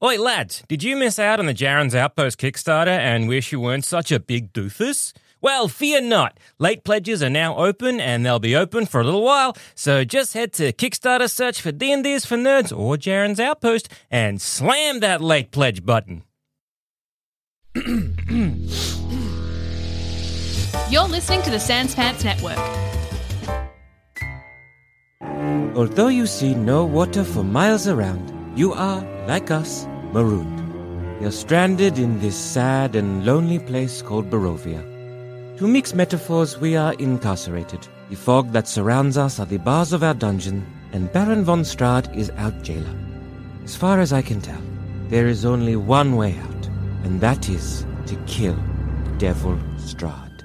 Oi, lads, did you miss out on the Jaren's Outpost Kickstarter and wish you weren't such a big doofus? Well, fear not. Late pledges are now open, and they'll be open for a little while, so just head to Kickstarter, search for D&D's for Nerds or Jaren's Outpost, and slam that late pledge button. You're listening to the Sans Pants Network. Although you see no water for miles around, you are, like us, marooned. You're stranded in this sad and lonely place called Barovia. To mix metaphors, we are incarcerated. The fog that surrounds us are the bars of our dungeon, and Baron von Strahd is our jailer. As far as I can tell, there is only one way out, and that is to kill Devil Strahd.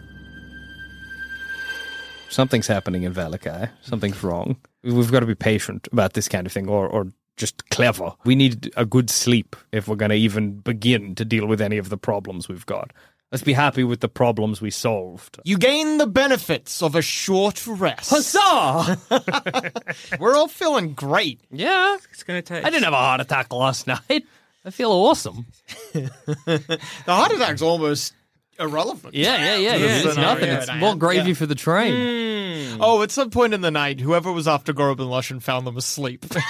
Something's happening in Valakai. Something's wrong. We've got to be patient about this kind of thing, or just clever. We need a good sleep if we're going to even begin to deal with any of the problems we've got. Let's be happy with the problems we solved. You gain the benefits of a short rest. Huzzah! We're all feeling great. Yeah. It's going to take... I didn't have a heart attack last night. I feel awesome. The heart attack's almost irrelevant. Yeah. It's nothing. It's more gravy for the train. Oh, at some point in the night, whoever was after Gorob and Lushan found them asleep. Is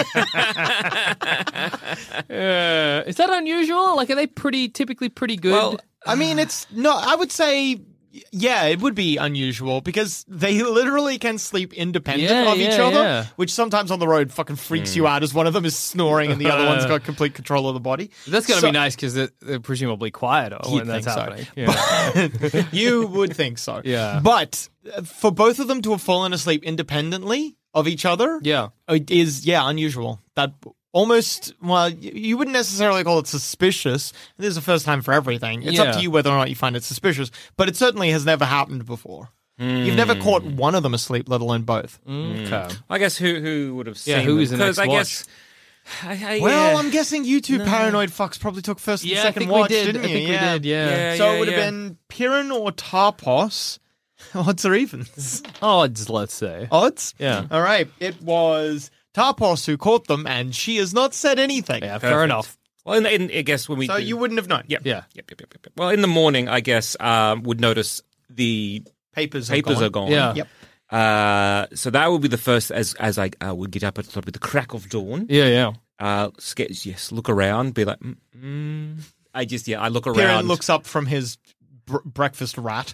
that unusual? Like, are they typically pretty good? Well, I mean, it's not. I would say, yeah, it would be unusual because they literally can sleep independent of each other, which sometimes on the road fucking freaks you out as one of them is snoring and the other one's got complete control of the body. That's going to be nice because they're presumably quieter when that's happening. So. Yeah. You would think so. Yeah. But for both of them to have fallen asleep independently of each other it is, unusual. That almost, well, you wouldn't necessarily call it suspicious. This is the first time for everything. It's up to you whether or not you find it suspicious, but it certainly has never happened before. You've never caught one of them asleep, let alone both. Okay. I guess who would have seen who is the because next I watch? guess... Well, I'm guessing you two paranoid fucks probably took first and second watch, didn't you? I think we did, yeah. So it would have been Piran or Tarpos. Odds or evens? Odds, let's say. Odds? Yeah. All right. It was Tarpos who caught them, and she has not said anything. Yeah, fair enough. Well, I guess when we... So you wouldn't have known. Yep. Yeah. Yep. Well, in the morning, I guess, would notice the Papers are gone. Yeah. Yep. So that would be the first as I would get up at the crack of dawn. Yeah. Look around, be like, I look around. Piran looks up from his breakfast rat.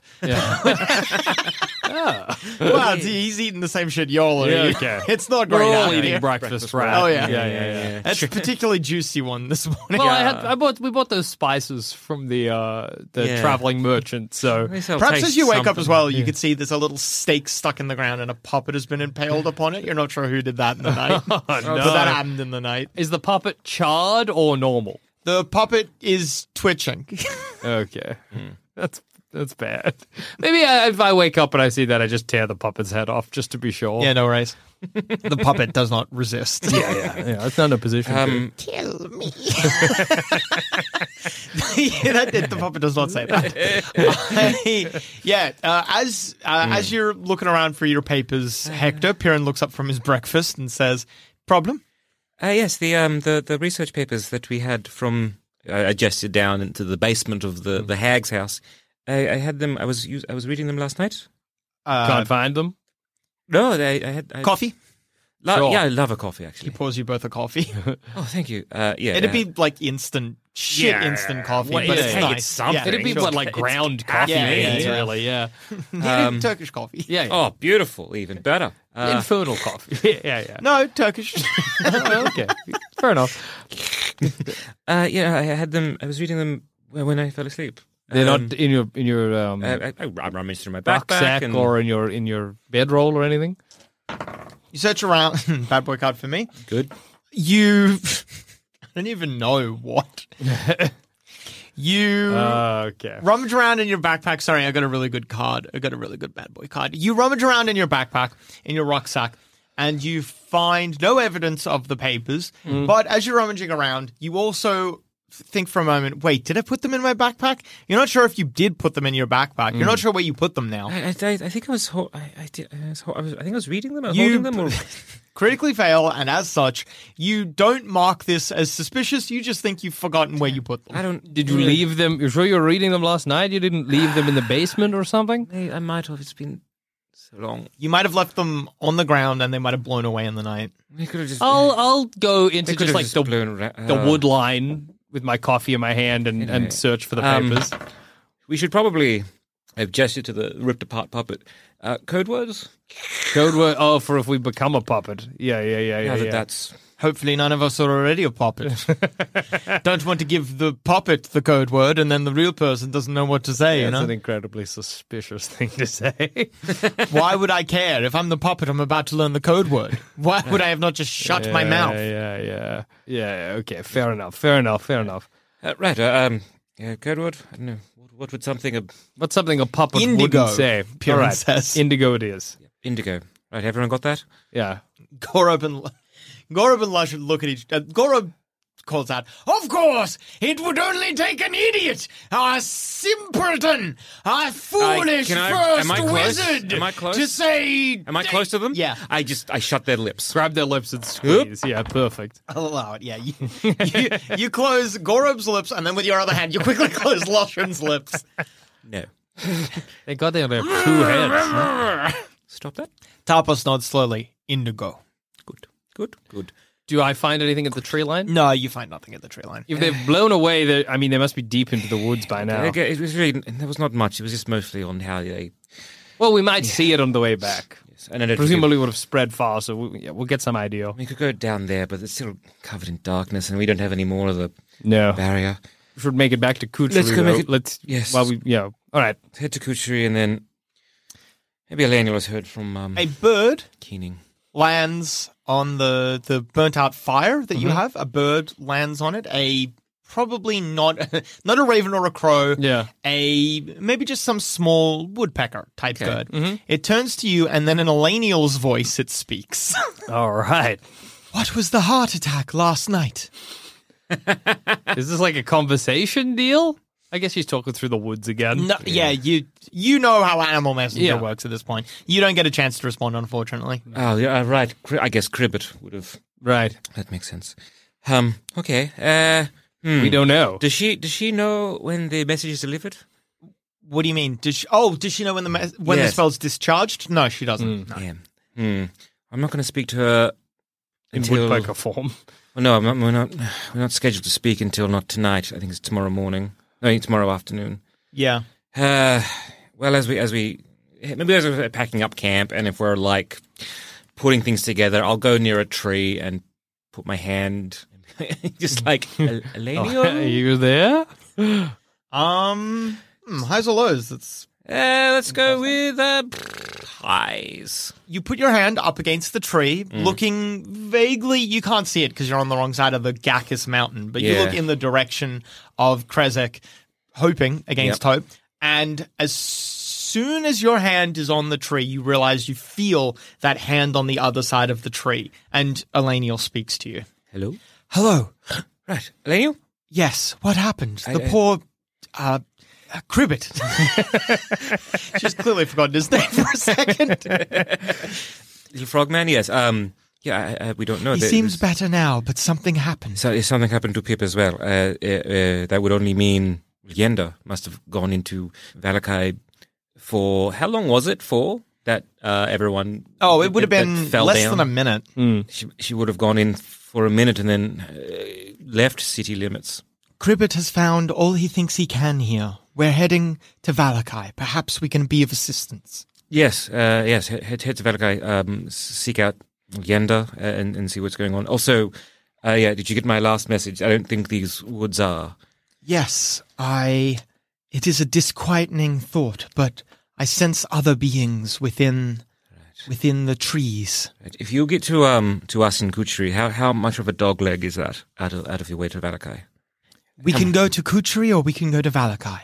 Yeah. Well, he's eating the same shit y'all are eating. Okay. It's not We're great all out eating here. breakfast rat. Oh, yeah. Yeah. That's a particularly juicy one this morning. Well, we bought those spices from the traveling merchant, so Perhaps as you wake up as well, you could see there's a little stake stuck in the ground and a puppet has been impaled upon it. You're not sure who did that in the night. no. But that happened in the night. Is the puppet charred or normal? The puppet is twitching. Okay. That's bad. Maybe if I wake up and I see that, I just tear the puppet's head off just to be sure. Yeah, no worries. The puppet does not resist. Yeah, it's not in a position to. Kill me. The puppet does not say that. As you're looking around for your papers, Hector, Piran looks up from his breakfast and says, "Problem?" Yes, the research papers that we had from... I gestured down into the basement of the hag's house. I had them. I was reading them last night. Can't find them. No, I had Coffee? Sure. Yeah, I love a coffee He actually. pours you both a coffee. Oh, thank you. It'd be like instant coffee, Well, but it's it's hey, nice. it's something. It'd be Sure. like ground coffee, really. Yeah. Turkish coffee. Yeah. Oh, beautiful, even better. Infernal coffee. Yeah. No, Turkish. Okay. Fair enough. I had them. I was reading them when I fell asleep. They're not in your I rummaged through my backpack rucksack and... or in your bedroll or anything. You search around. Bad boy card for me. Good. I don't even know what. You Okay. rummage around in your backpack. Sorry, I got a really good card. I got a really good bad boy card. You rummage around in your backpack, in your rucksack, and you find no evidence of the papers. But as you're rummaging around, you also think for a moment, wait, did I put them in my backpack? You're not sure if you did put them in your backpack. You're not sure where you put them now. I think I was. I think I was reading them or holding them. Or... Critically fail, and as such, you don't mark this as suspicious. You just think you've forgotten where you put them. I don't. Did you leave them? You're sure you were reading them last night? You didn't leave them in the basement or something? I might have. It's been so long. You might have left them on the ground, and they might have blown away in the night. We could have just. I'll go into just like the the wood line with my coffee in my hand and search for the papers. We should probably have gestured to the ripped apart puppet. Code words? Code word. Oh, for if we become a puppet. Yeah. That's. Hopefully none of us are already a puppet. Don't want to give the puppet the code word and then the real person doesn't know what to say, That's an incredibly suspicious thing to say. Why would I care? If I'm the puppet, I'm about to learn the code word. Why would I have not just shut my mouth? Yeah, okay, fair enough. Right, code word? I don't know. What would something... What's something a puppet Indigo, wouldn't say? Piran All right, says. Indigo it is. Indigo. Right, everyone got that? Yeah. Gorob and Lush look at each... Gorob calls out, "Of course! It would only take an idiot! A simpleton! A foolish wizard! Am I close? To say... Am I close to them? Yeah. I shut their lips. Grab their lips and squeeze. Yeah, perfect. I'll allow it, yeah. You close Gorob's lips, and then with your other hand, you quickly close Lushan's lips. No. They got their two heads. Stop that. Tarpos nods slowly. Indigo. Good. Do I find anything at the tree line? No, you find nothing at the tree line. If they've blown away, they must be deep into the woods by now. Okay, it was really... There was not much. It was just mostly on how they... Well, we might see it on the way back. Yes. And then presumably would have spread far, so we'll get some idea. We could go down there, but it's still covered in darkness, and we don't have any more of the No. barrier. We should make it back to Kuchari. Let's go make it... Yes. All right. Head to Kuchari, and then... Maybe Elena has heard from... A bird Keening. lands on the burnt-out fire that you have. A bird lands on it. Probably not a raven or a crow. Yeah. Maybe just some small woodpecker type bird. It turns to you, and then in Elenial's voice, it speaks. All right. What was the heart attack last night? Is this like a conversation deal? I guess she's talking through the woods again. No, yeah, you know how Animal Messenger works at this point. You don't get a chance to respond, unfortunately. Oh, yeah, right. I guess Cribbit would have... Right. That makes sense. Okay. We don't know. Does she know when the message is delivered? What do you mean? Does she know when the spell's discharged? No, she doesn't. No. Yeah. I'm not going to speak to her In until... woodpecker form. Well, no, we're not scheduled to speak until not tonight. I think it's tomorrow morning. No, tomorrow afternoon. Yeah. Well, as we're packing up camp, and if we're like putting things together, I'll go near a tree and put my hand, just like Elenia. Are you there? Highs or lows? Let's go with highs. You put your hand up against the tree, looking vaguely. You can't see it because you're on the wrong side of the Gakis mountain, but you look in the direction of Krezek, hoping against hope. And as soon as your hand is on the tree, you realize you feel that hand on the other side of the tree. And Elenial speaks to you. Hello? Hello. Right. Elenial? Yes, what happened? The poor... Cribbit. She's clearly forgotten his name for a second. Little frogman, yes. We don't know. He seems better now, but something happened. So something happened to Pip as well. That would only mean Yenda must have gone into Valakai for... How long was it for that everyone... Oh, it would have been less than a minute. She would have gone in for a minute and then left city limits. Cribbit has found all he thinks he can here. We're heading to Valakai. Perhaps we can be of assistance. Yes. Head to Valakai. Seek out Yenda and see what's going on. Also, did you get my last message? I don't think these woods are. Yes, it is a disquieting thought, but I sense other beings within the trees. Right. If you get to us in Kuchari, how much of a dog leg is that out of your way to Valakai? We can go to Kuchari or we can go to Valakai.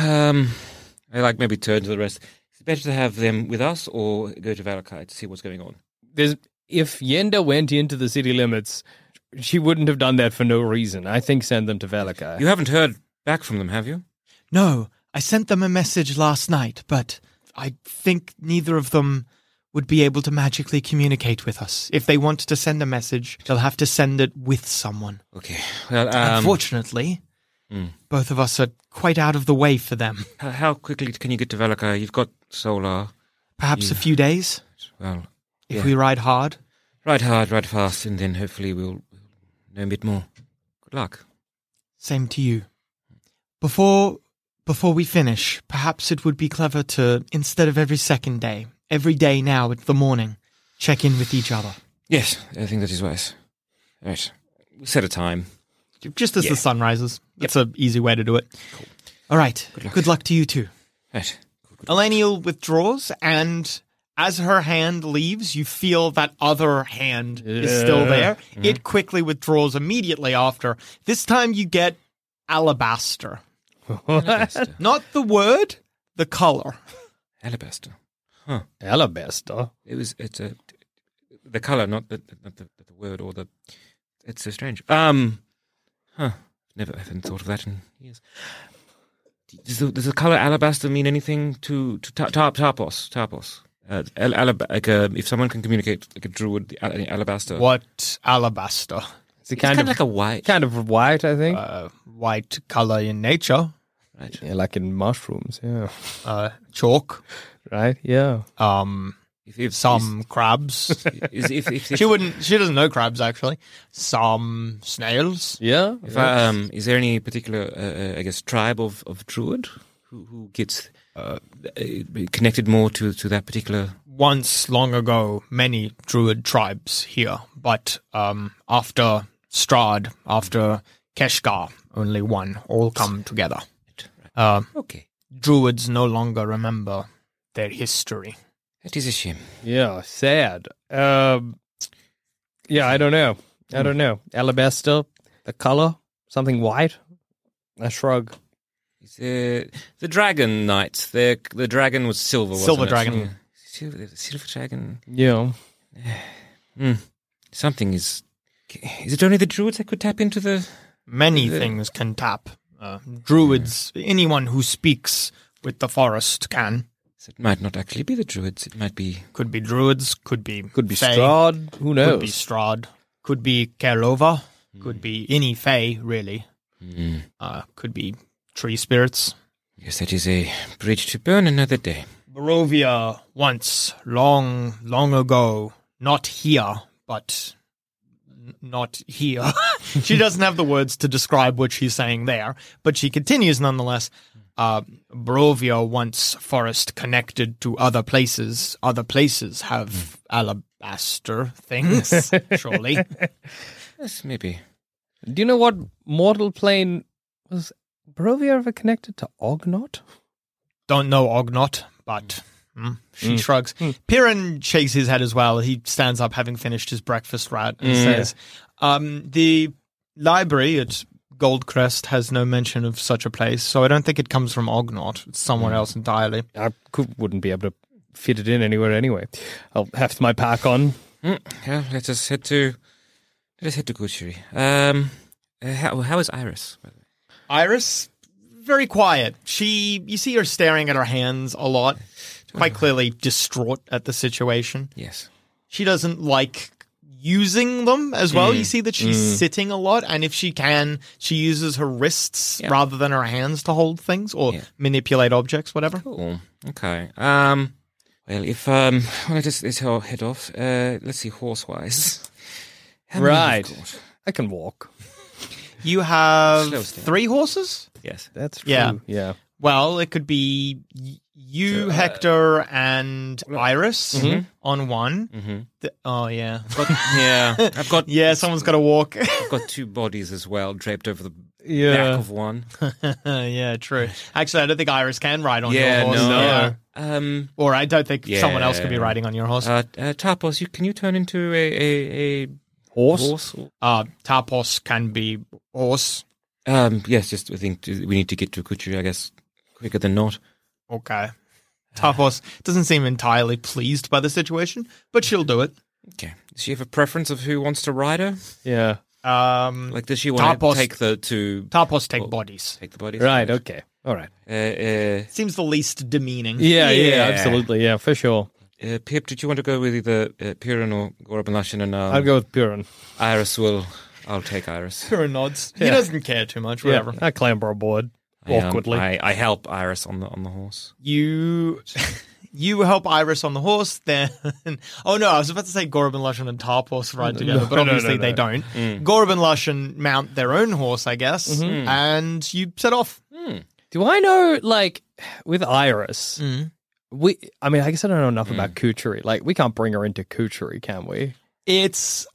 I maybe turn to the rest. Is it better to have them with us or go to Valakai to see what's going on? If Yenda went into the city limits, she wouldn't have done that for no reason. I think send them to Velikai. You haven't heard back from them, have you? No, I sent them a message last night, but I think neither of them would be able to magically communicate with us. If they want to send a message, they'll have to send it with someone. Okay. Well, Unfortunately, both of us are quite out of the way for them. How quickly can you get to Velikai? You've got Solar. Perhaps a few days, Well, if we ride hard. ride hard, ride fast, and then hopefully we'll know a bit more. Good luck. Same to you. Before we finish, perhaps it would be clever to, instead of every second day, every day now at the morning, check in with each other. Yes, I think that is wise. All right. We'll set a time. Just as the sun rises. That's an easy way to do it. Cool. All right. Good luck to you too. Right. Eleniel withdraws, and as her hand leaves, you feel that other hand is still there. It quickly withdraws immediately after. This time you get alabaster. Alabaster. Not the word, the color. Alabaster. Alabaster. It's the color, not the word or the. It's so strange. Never haven't thought of that in years. Does the color alabaster mean anything to Tarpos? Tarpos. If someone can communicate like a druid, alabaster. What alabaster? It's kind of like a white. Kind of white, I think. White color in nature. Right. Yeah, like in mushrooms. Yeah. Chalk. Right. Yeah. If Some crabs. if She doesn't know crabs actually. Some snails. Yeah. Is there any particular, I guess, tribe of druid who gets connected more to that particular? Once long ago, many druid tribes here, but after Strahd, after Keshgar, only one. All come together. Okay. Druids no longer remember their history. That is a shame. Yeah. Sad. Yeah. I don't know. Alabaster. The color. Something white. I shrug. The dragon knights. The dragon was silver. Wasn't Silver it? dragon. Yeah. Silver dragon. Yeah. Something is. Is it only the druids that could tap into the? Many things can tap. Druids, anyone who speaks with the forest can. So it might not actually be the druids. It might be. Could be druids, could be fae, Strahd. Who knows? could be Strahd, could be Kerlova, could be any fae, really. Could be tree spirits. Yes, that is a bridge to burn another day. Barovia once, long, long ago, not here, but not here. She doesn't have the words to describe what she's saying there, but she continues nonetheless. Barovia once forest connected to other places. Other places have alabaster things, surely. Yes, maybe. Do you know what mortal plane was Barovia ever connected to Ognot? Don't know Ognot, but she shrugs. Piran shakes his head as well. He stands up, having finished his breakfast rat, and says, the library at Goldcrest has no mention of such a place, so I don't think it comes from Ognot. It's somewhere else entirely. I wouldn't be able to fit it in anywhere anyway. I'll have my pack on. Yeah, let us head to Kuchiri. How is Iris, by the way? Iris, very quiet. You see her staring at her hands a lot, quite clearly distraught at the situation. Yes. She doesn't like using them as well. You see that she's sitting a lot, and if she can, she uses her wrists rather than her hands to hold things or manipulate objects, whatever. Cool. Okay. Well, if let's head off. Let's see, horse-wise. How many have you got? I can walk. You have Slow step. 3 horses? Yes. That's true. Yeah. Yeah. Well, it could be you, Hector, and Iris on one. Oh, yeah. I've got. Yeah, someone's got to walk. I've got 2 bodies as well, draped over the Yeah. back of one. Yeah, true. Actually, I don't think Iris can ride on your Yeah, horse. no. Yeah. Or I don't think someone else could be riding on your horse. Tarpos, can you turn into a Horse? Tarpos can be horse. Yes, just I think we need to get to Kuchiri, I guess, quicker than not. Okay. Tarpos doesn't seem entirely pleased by the situation, but she'll do it. Okay. Does she have a preference of who wants to ride her? Yeah. Like, does she want to Tarpos- take the two? Tarpos take bodies. Take the bodies. Right, okay. All right. Seems the least demeaning. Yeah, Yeah. absolutely. Yeah, for sure. Pip, did you want to go with either Piran or Gorban Lashin? And I'll go with Purin. I'll take Iris. Pura nods. He doesn't care too much. Whatever. Yeah, I clamber aboard awkwardly. I help Iris on the horse. You help Iris on the horse. Then, oh no, I was about to say Gorban Lushan and Tarpos ride together, but obviously they don't. Gorban Lushan mount their own horse, I guess, and you set off. Do I know, like, with Iris, I guess I don't know enough about Kuchari. Like, we can't bring her into Kuchari, can we? It's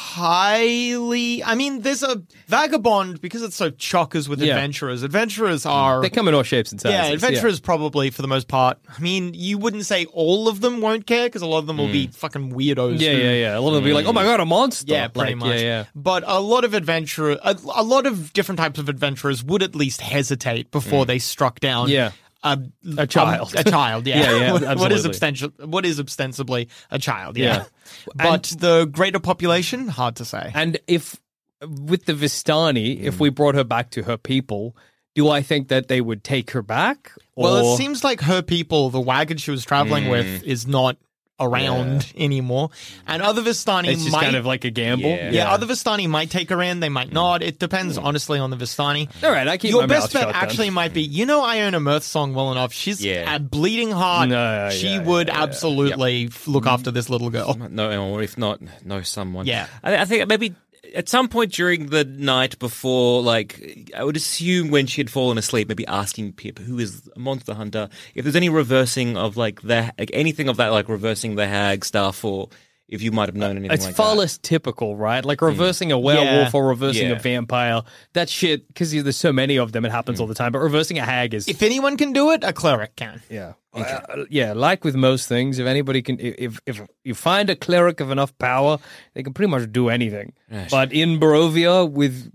highly. I mean, there's a vagabond because it's so chockers with adventurers. Adventurers are. They come in all shapes and sizes. Yeah, adventurers probably for the most part. I mean, you wouldn't say all of them won't care because a lot of them will be fucking weirdos. Yeah. A lot of them will be like, oh my god, a monster. Yeah, pretty much. Yeah. But a lot of a lot of different types of adventurers would at least hesitate before they struck down. Yeah. A child. A child, yeah. Yeah, What is absolutely. what is ostensibly a child, yeah. But the greater population, hard to say. And if, with the Vistani, if we brought her back to her people, do I think that they would take her back? Well, Or- it seems like her people, the wagon she was traveling with, is not around anymore. And other Vistani it's just might kind of like a gamble. Yeah. other Vistani might take her in, they might not. It depends, honestly, on the Vistani. All right, I keep Your my best mouth bet shut then. actually might be, Iona Mirth song well enough. She's Yeah. at bleeding heart. No, she yeah, would absolutely look after this little girl. No, or if not, know someone. Yeah. I think maybe at some point during the night before, like, I would assume when she had fallen asleep, maybe asking Pip, who is a monster hunter, if there's any reversing of anything of that, like reversing the hag stuff, or if you might have known anything It's like far that. less typical, right? Like reversing a werewolf Yeah. or reversing Yeah. a vampire. That shit, because there's so many of them, it happens all the time. But reversing a hag is... If anyone can do it, a cleric can. Yeah. Like with most things, if anybody can, if you find a cleric of enough power, they can pretty much do anything. But in Barovia, with,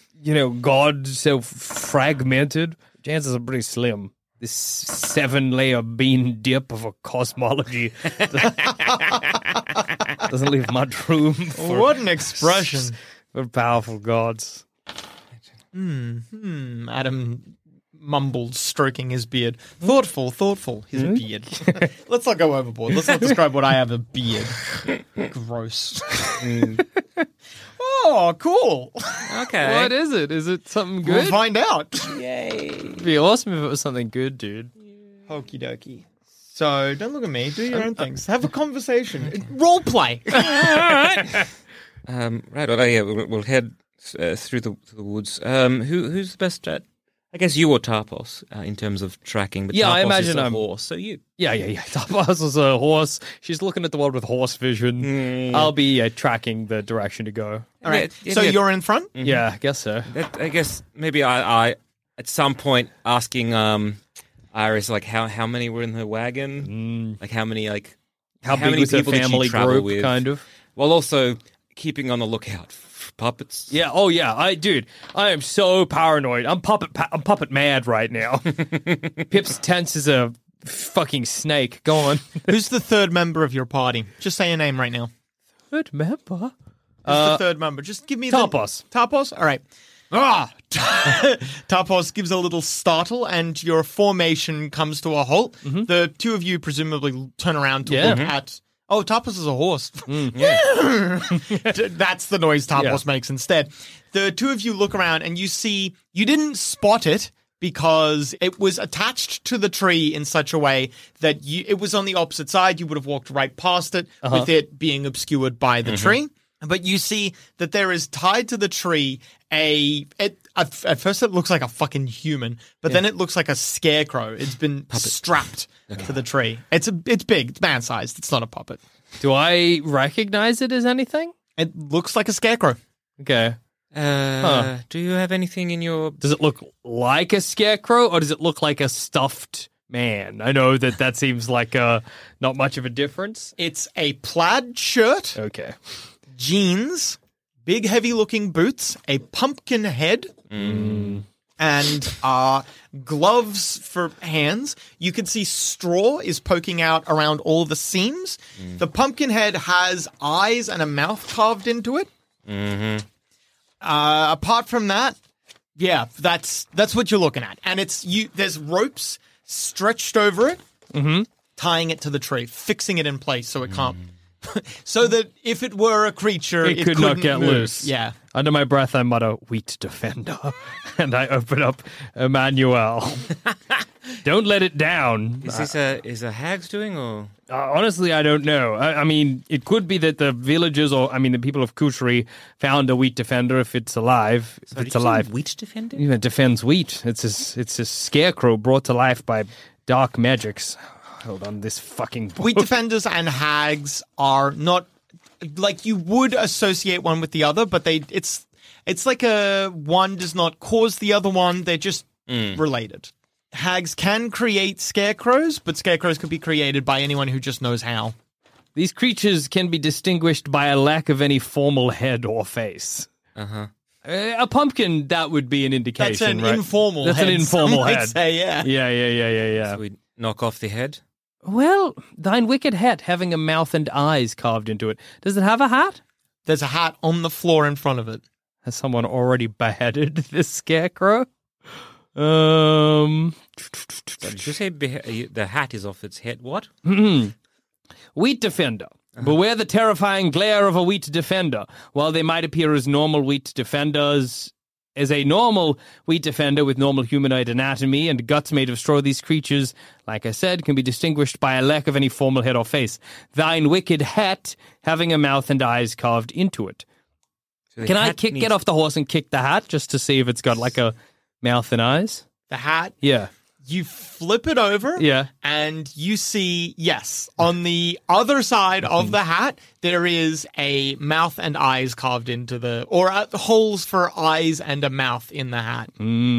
God so fragmented, chances are pretty slim. This 7-layer bean dip of a cosmology doesn't leave much room for, What an expression. for powerful gods. Adam mumbled, stroking his beard. Thoughtful, his beard. Let's not go overboard. Let's not describe what I have a beard. Gross. Oh, cool. Okay. What is it? Is it something We'll good? find out. It'd be awesome if it was something good, dude. Okie dokie. So, don't look at me. Do your own things. Have a conversation. Role play. Right. Well, yeah, we'll head through the woods. Who's the best at? I guess you or Tarpos in terms of tracking. But Yeah, I Tarpos imagine is a I'm- horse. So you. Yeah. Tarpos is a horse. She's looking at the world with horse vision. I'll be tracking the direction to go. All right. Yeah, So yeah. you're in front? Yeah, I guess so. I guess maybe I at some point asking Iris like how many were in her wagon, like how many How big many was her people did she family travel group, with? kind of? While also keeping on the lookout for puppets. Yeah. Oh, yeah. I am so paranoid. I'm puppet mad right now. Pip's tense as a fucking snake. Go on. Who's the third member of your party? Just say your name right now. Third member. Who's the third member? Just give me Tarpos. Tarpos? All right. Tarpos gives a little startle and your formation comes to a halt. The two of you presumably turn around to look at... Oh, Tarpos is a horse. That's the noise Tarpos makes instead. The two of you look around and you see... You didn't spot it because it was attached to the tree in such a way that it was on the opposite side. You would have walked right past it with it being obscured by the tree. But you see that there is tied to the tree at first it looks like a fucking human, but then it looks like a scarecrow. It's been strapped to the tree. It's big. It's man-sized. It's not a puppet. Do I recognize it as anything? It looks like a scarecrow. Okay. Do you have anything in your? Does it look like a scarecrow or does it look like a stuffed man? I know that seems like not much of a difference. It's a plaid shirt, Okay. jeans, big heavy-looking boots, a pumpkin head, and gloves for hands. You can see straw is poking out around all the seams. The pumpkin head has eyes and a mouth carved into it. Apart from that, yeah, that's what you're looking at. And there's ropes stretched over it, tying it to the tree, fixing it in place so it can't... so that if it were a creature, it could not couldn't get move. loose. Yeah. Under my breath, I mutter, "Wheat defender," and I open up Emmanuel. Don't let it down. Is a hag's doing, or Honestly, I don't know. I mean, it could be that the villagers, the people of Kushri found a wheat defender if it's alive. If it's alive, wheat defender? it defends wheat. It's a scarecrow brought to life by dark magics. Hold on, this fucking book. Wheat defenders and hags are not like you would associate one with the other, but it's like one does not cause the other one. They're just related. Hags can create scarecrows, but scarecrows could be created by anyone who just knows how. These creatures can be distinguished by a lack of any formal head or face. A pumpkin, that would be an indication. That's an informal head. That's an informal some might head. say, yeah. Yeah. So we knock off the head? Well, thine wicked hat having a mouth and eyes carved into it. Does it have a hat? There's a hat on the floor in front of it. Has someone already beheaded this scarecrow? So did you say the hat is off its head? What? Wheat defender. Beware the terrifying glare of a wheat defender. While they might appear as normal wheat defenders, as a normal wheat defender with normal humanoid anatomy and guts made of straw, these creatures, like I said, can be distinguished by a lack of any formal head or face. Thine wicked hat having a mouth and eyes carved into it. So Can I get off the horse and kick the hat just to see if it's got like a mouth and eyes? The hat, Yeah. you flip it over, Yeah. and you see, yes, on the other side of the hat, there is a mouth and eyes carved into holes for eyes and a mouth in the hat.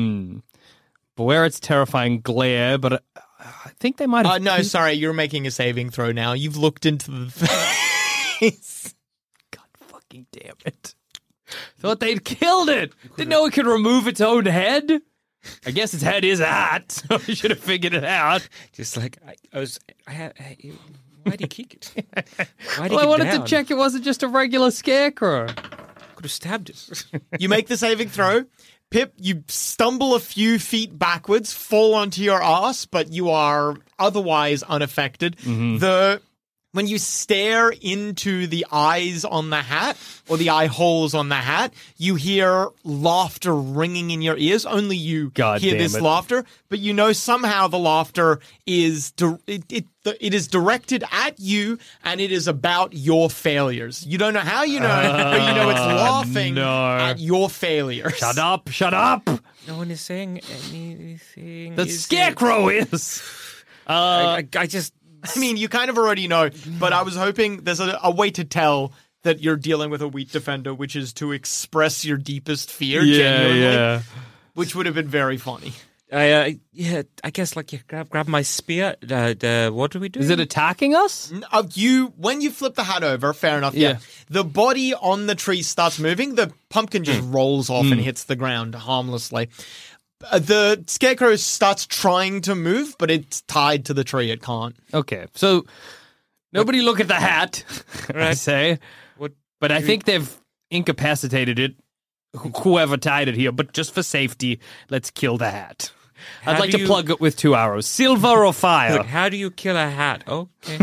Beware its terrifying glare, but I think they might have... No, sorry, you're making a saving throw now. You've looked into the face. God fucking damn it. Thought they'd killed it. Didn't know it could remove its own head. I guess its head is a hat, so I should have figured it out. Just like why did he kick it? Why did Well, I wanted down? to check it wasn't just a regular scarecrow. Could have stabbed it. You make the saving throw. Pip, you stumble a few feet backwards, fall onto your ass, but you are otherwise unaffected. When you stare into the eyes on the hat, or the eye holes on the hat, you hear laughter ringing in your ears. Only you God hear damn this it. laughter, but you know somehow the laughter is it is directed at you, and it is about your failures. You don't know how you know, but you know it's laughing at your failures. Shut up. No one is saying anything. The is scarecrow is. I just... I mean, you kind of already know, but I was hoping there's a way to tell that you're dealing with a wheat defender, which is to express your deepest fear genuinely, which would have been very funny. I guess grab my spear. What do we do? Is it attacking us? When you flip the hat over, fair enough. Yeah. The body on the tree starts moving. The pumpkin just rolls off and hits the ground harmlessly. The scarecrow starts trying to move, but it's tied to the tree. It can't. Okay, so nobody look at the hat, I say. But I think they've incapacitated it, whoever tied it here. But just for safety, let's kill the hat. I'd like to plug it with 2 arrows. Silver or fire? Look, how do you kill a hat? Okay.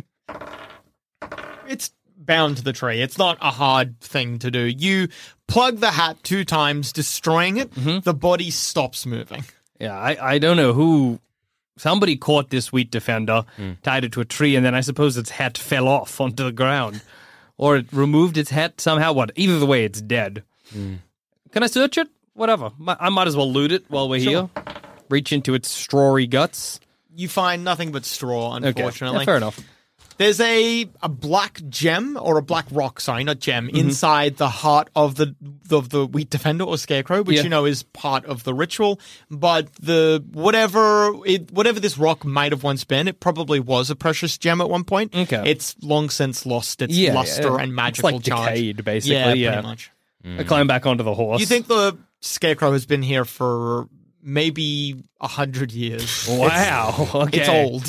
It's bound to the tree. It's not a hard thing to do. You plug the hat 2 times, destroying it. The body stops moving. Yeah, I don't know who... Somebody caught this wheat defender, tied it to a tree, and then I suppose its hat fell off onto the ground. Or it removed its hat somehow. What? Either the way, it's dead. Can I search it? Whatever. I might as well loot it while we're here. Reach into its strawy guts. You find nothing but straw, unfortunately. Okay. Yeah, fair enough. There's a black gem, or a black rock, sorry, not gem, inside the heart of the wheat defender or scarecrow, which you know is part of the ritual. But whatever this rock might have once been, it probably was a precious gem at one point. Okay. It's long since lost its luster and magical it's like charge. decayed, basically. Yeah, pretty much. I climb back onto the horse. You think the scarecrow has been here for maybe 100 years? Wow. Okay. It's old.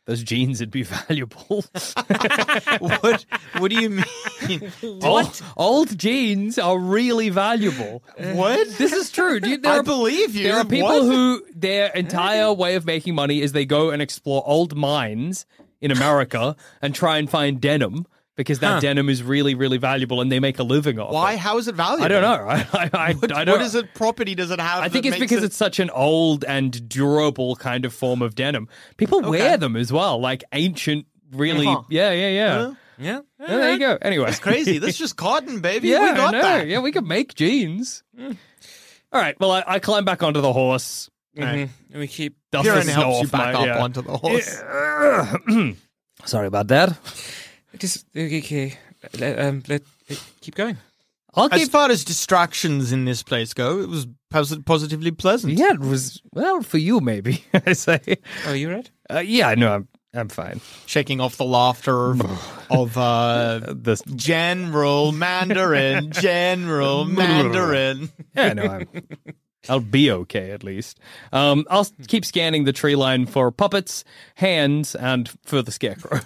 those jeans would be valuable. What do you mean? Old jeans are really valuable. What? This is true. I believe you. There are people What? who their entire way of making money is they go and explore old mines in America and try and find denim because that denim is really, really valuable and they make a living off Why? it. How is it valuable? I don't know. I don't. What is it? Property does it have? I think that it's makes because it... it's such an old and durable kind of form of denim. People wear them as well, like ancient, really. Uh-huh. Yeah. Yeah. Yeah, there you go. Anyway, It's crazy. This is just cotton, baby. yeah, we got I know. that. Yeah, we can make jeans. All right. Well, I climb back onto the horse. And we keep. Dust Kieran the snow helps you off back my- up yeah. onto the horse. Sorry about that. Just okay. Keep going. I'll As keep. far as distractions in this place go, it was positively pleasant. Yeah, it was for you maybe. I say. Oh, you read? Yeah, no, I'm fine. Shaking off the laughter of This. General Mandarin. General Mandarin. Yeah, no, I'll be okay at least. I'll keep scanning the tree line for puppets, hands, and further scarecrows.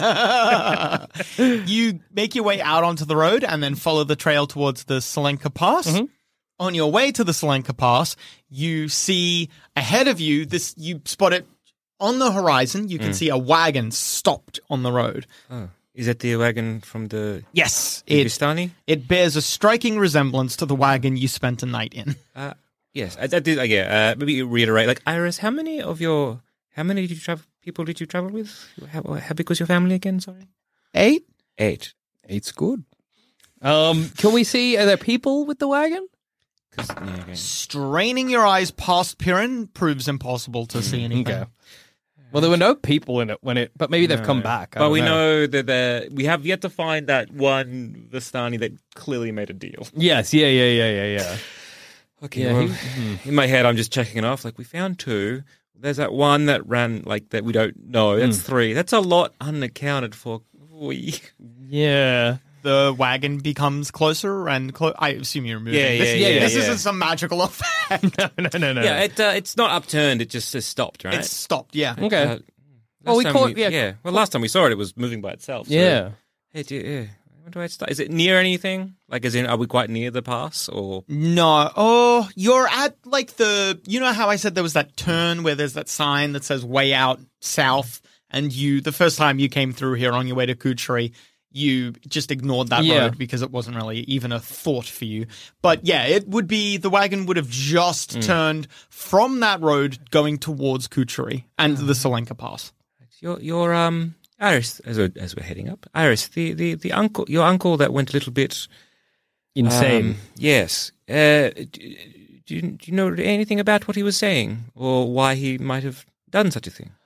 You make your way out onto the road and then follow the trail towards the Selenka Pass. On your way to the Selenka Pass, you see ahead of you, you spot it on the horizon. You can see a wagon stopped on the road. Oh, is that the wagon from the Yes, Bistani? it bears a striking resemblance to the wagon you spent a night in. Yes, I did. Maybe reiterate. Like Iris, how many did you travel? People did you travel with? How big was your family again? Sorry, 8? 8. 8's good. Can we see? Are there people with the wagon? Straining your eyes past Piran proves impossible to see anything. Okay. Well, there were no people in it but maybe they've come back. But we know that we have yet to find that one Vistani that clearly made a deal. Yes, yeah. Okay, Yeah, well, in my head, I'm just checking it off. Like, we found 2. There's that one that ran, like, that we don't know. That's 3. That's a lot unaccounted for. Yeah. The wagon becomes closer and I assume you're moving. Yeah, This yeah. isn't some magical effect. No. Yeah, it's not upturned. It just has stopped, right? It's stopped, yeah. Okay. Well, we caught- yeah. Well, last time we saw it, it was moving by itself. So. Yeah. Hey, where do I start? Is it near anything? Like, as in, are we quite near the pass? Or No. Oh, you're at like you know how I said there was that turn where there's that sign that says way out south, and the first time you came through here on your way to Kuchari, you just ignored that road because it wasn't really even a thought for you. But yeah, the wagon would have just turned from that road going towards Kuchari and the Selenka Pass. your Iris, as we're heading up, Iris, the uncle, your uncle that went a little bit Insane. Yes. Do you know anything about what he was saying or why he might have done such a thing?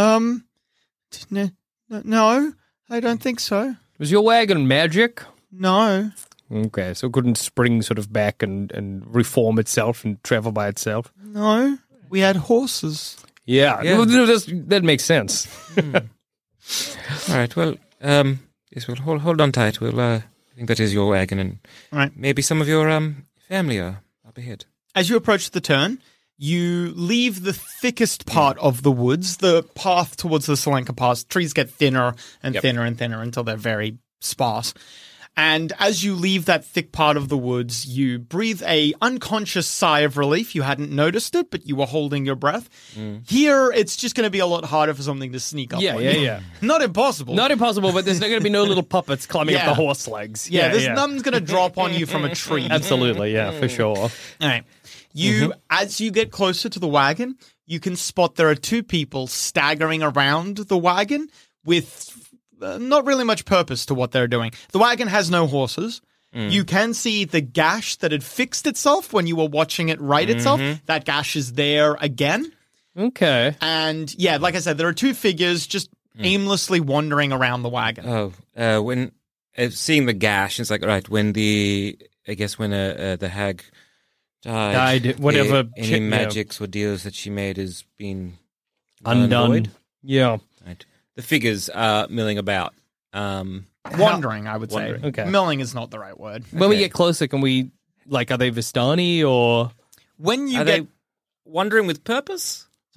No, I don't think so. Was your wagon magic? No. Okay, so it couldn't spring sort of back and reform itself and travel by itself? No. We had horses. Yeah. Yeah. Well, that makes sense. All right. Well, yes. Well, hold on tight. We'll. I think that is your wagon, and Right. maybe some of your family are up ahead. As you approach the turn, you leave the thickest part of the woods, the path towards the Selenka Pass. Trees get thinner and thinner and thinner until they're very sparse. And as you leave that thick part of the woods, you breathe a unconscious sigh of relief. You hadn't noticed it, but you were holding your breath. Here, it's just going to be a lot harder for something to sneak up on you. Yeah. Not impossible. Not impossible, but there's not going to be no little puppets climbing up Yeah. the horse legs. Nothing's going to drop on you from a tree. Absolutely, yeah, for sure. All right. As you get closer to the wagon, you can spot there are 2 people staggering around the wagon with not really much purpose to what they're doing. The wagon has no horses. You can see the gash that had fixed itself when you were watching it right itself. That gash is there again. Okay. And yeah, like I said, there are 2 figures just aimlessly wandering around the wagon. Oh, when seeing the gash, it's like right when the hag died, whatever any magics or deals that she made has been undone. void. Yeah. Right. The figures are milling about. Wandering, I would say. Okay. Milling is not the right word. When we get closer, can we, are they Vistani or? When you Are get they wandering with purpose?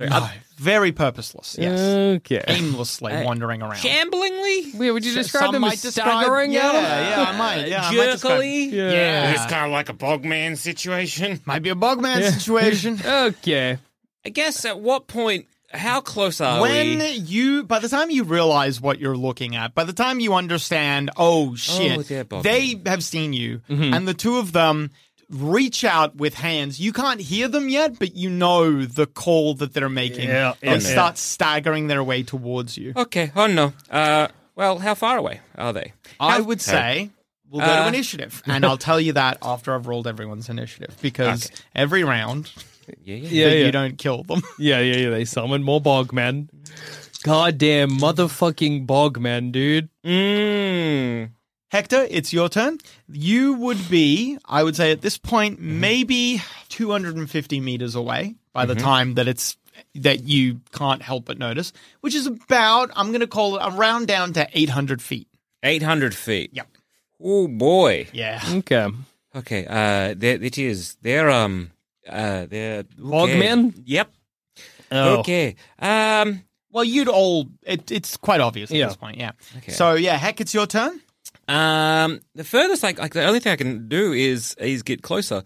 No, very purposeless. Yes, Okay. aimlessly wandering around. Shamblingly? Would you describe Some them might as describe- staggering? Yeah, Adam? yeah, I might. Yeah, I might describe- Jerkily? Yeah. It's kind of like a Bogman situation. Might be a Bogman situation. Okay. I guess at what point, how close are When we? you, by the time you realize what you're looking at, by the time you understand, oh shit, they're Bogman. they have seen you, and the two of them reach out with hands. You can't hear them yet, but you know the call that they're making. Yeah, They yeah. start staggering their way towards you. Okay, oh no. Well, how far away are they? I would say we'll go to initiative, and I'll tell you that after I've rolled everyone's initiative, because every round Yeah. that you don't kill them. Yeah. They summon more Bogmen. Goddamn motherfucking Bogmen, dude. Hector, it's your turn. You would be, I would say at this point, maybe 250 meters away by the time that you can't help but notice, which is about, I'm going to call it, around down to 800 feet. 800 feet. Yep. Oh boy. Yeah. Okay. Okay. It is. They're okay. Bogmen? Yep. Oh. Okay. Well, you'd all, it's quite obvious at Yeah. this point, yeah. Okay. So, yeah, Heck, it's your turn. The furthest, like the only thing I can do is get closer.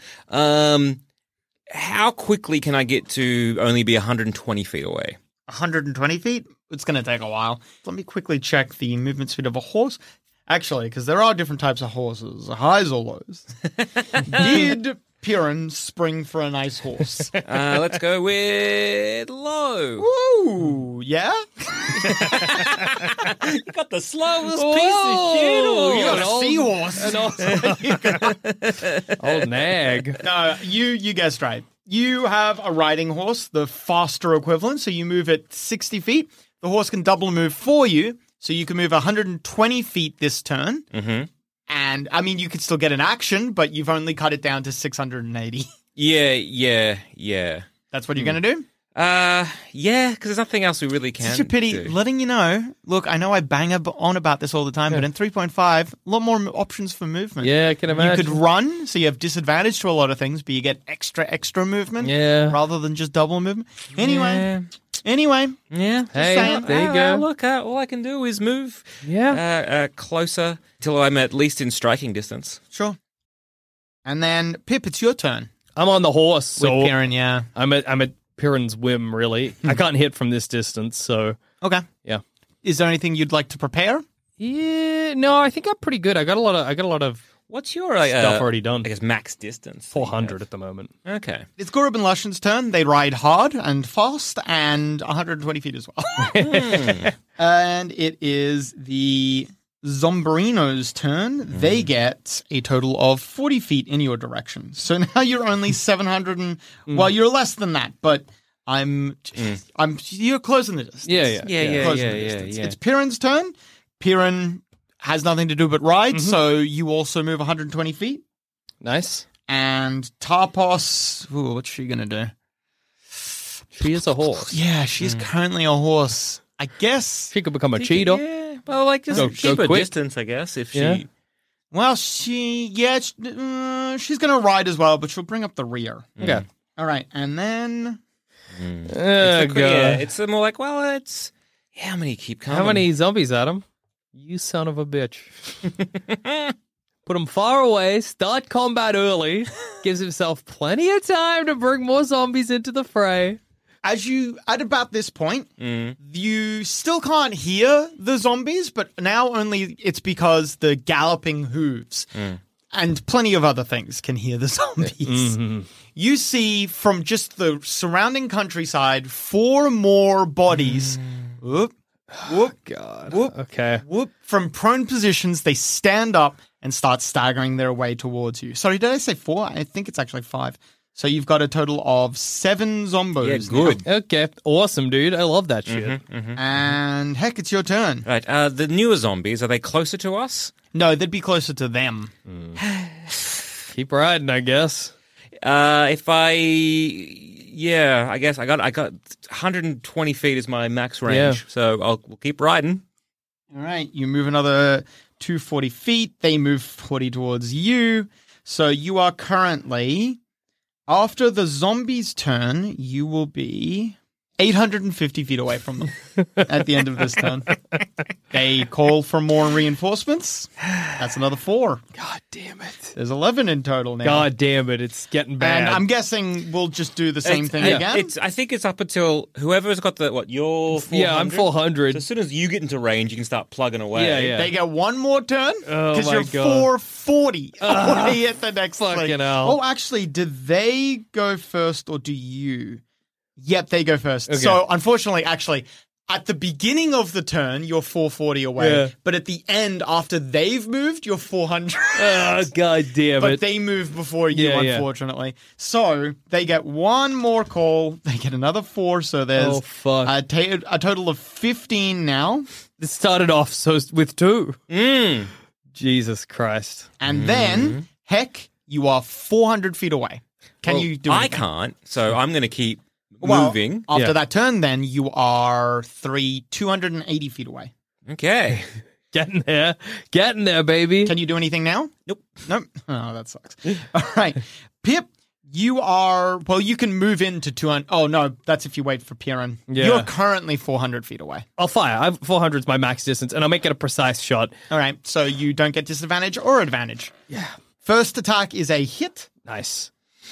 How quickly can I get to only be 120 feet away? 120 feet? It's going to take a while. Let me quickly check the movement speed of a horse. Actually, because there are different types of horses, highs or lows. Did Piran spring for a nice horse? Let's go with low. Ooh, yeah? You got the slowest Whoa, You got an a seahorse. Old nag. No, you guessed right. You have a riding horse, the faster equivalent, so you move at 60 feet. The horse can double move for you, so you can move 120 feet this turn. Mm-hmm. And, I mean, you could still get an action, but you've only cut it down to 680. Yeah. That's what you're going to do? Yeah, because there's nothing else we really can Such a pity. do. Letting you know, look, I know I bang on about this all the time, but in 3.5, a lot more options for movement. Yeah, I can You imagine. could run, so you have disadvantage to a lot of things, but you get extra movement Yeah. rather than just double movement. Anyway, Yeah. Hey, saying. there you go. Look, all I can do is move closer till I'm at least in striking distance. sure. And then, Pip, it's your turn. I'm on the horse, so With Karen, yeah. I'm at Piran's whim, really. I can't hit from this distance, so Okay. yeah. Is there anything you'd like to prepare? Yeah, no, I think I'm pretty good. I got a lot of What's your stuff already done. I guess max distance. 400 at the moment. Okay. It's Gurub and Lushan's turn. They ride hard and fast and 120 feet as well. And it is the Zombrino's turn. They get a total of 40 feet in your direction. So now you're only 700 and... Well, you're less than that, but you're closing the distance. Yeah. Closing the distance. It's Piran's turn. Piran has nothing to do but ride, so you also move 120 feet. Nice. And Tarpos, what's she going to do? She is a horse. Yeah, she's currently a horse. I guess. She could become a cheetah. Yeah. Well, like just Go keep her quick. distance, I guess. If Yeah. she. Well, she's going to ride as well, but she'll bring up the rear. Okay. All right, and then It's more like, well, it's how many keep coming? How many zombies, Adam? You son of a bitch. Put them far away, start combat early, gives himself plenty of time to bring more zombies into the fray. at about this point, you still can't hear the zombies, but now only it's because the galloping hooves and plenty of other things can hear the zombies. You see from just the surrounding countryside 4 more bodies. Whoop, whoop, God. whoop, Okay. whoop. From prone positions, they stand up and start staggering their way towards you. Sorry, did I say 4? I think it's actually 5. So you've got a total of 7 zombos. Yeah, good. Okay. Awesome, dude. I love that shit. now. And heck, it's your turn. Right. The newer zombies, are they closer to us? No, they'd be closer to them. Keep riding, I guess. I guess I got 120 feet is my max range, Yeah. so we'll keep riding. All right, you move another 240 feet. They move 40 towards you. So you are currently, after the zombie's turn, you will be 850 feet away from them at the end of this turn. They call for more reinforcements. That's another 4. God damn it. There's 11 in total now. God damn it. It's getting bad. And I'm guessing we'll just do the same thing again. I think it's up until whoever's got your 400. Yeah, I'm 400. So as soon as you get into range, you can start plugging away. Yeah. They get one more turn because my you're God. 440 away at the next Fucking thing. hell. Oh, actually, did they go first or do you? Yep, they go first. Okay. So, unfortunately, actually, at the beginning of the turn, you're 440 away. Yeah. But at the end, after they've moved, you're 400. Oh, God damn But it. they move before you, Yeah, yeah. unfortunately. So, they get one more call. They get another 4. So, there's Oh, fuck. a total of 15 now. This started off with 2. Jesus Christ. And then, heck, you are 400 feet away. Can you do I anything? can't, so I'm going to keep Well, moving. After Yeah. that turn, then, you are 280 feet away. Okay. Getting there, baby. Can you do anything now? Nope. Nope. Oh, that sucks. All right. Pip, you are, well, you can move into 200. Oh, no, that's if you wait for Piran. Yeah. You're currently 400 feet away. I'll fire. 400 is my max distance, and I'll make it a precise shot. All right. So you don't get disadvantage or advantage. Yeah. First attack is a hit. Nice.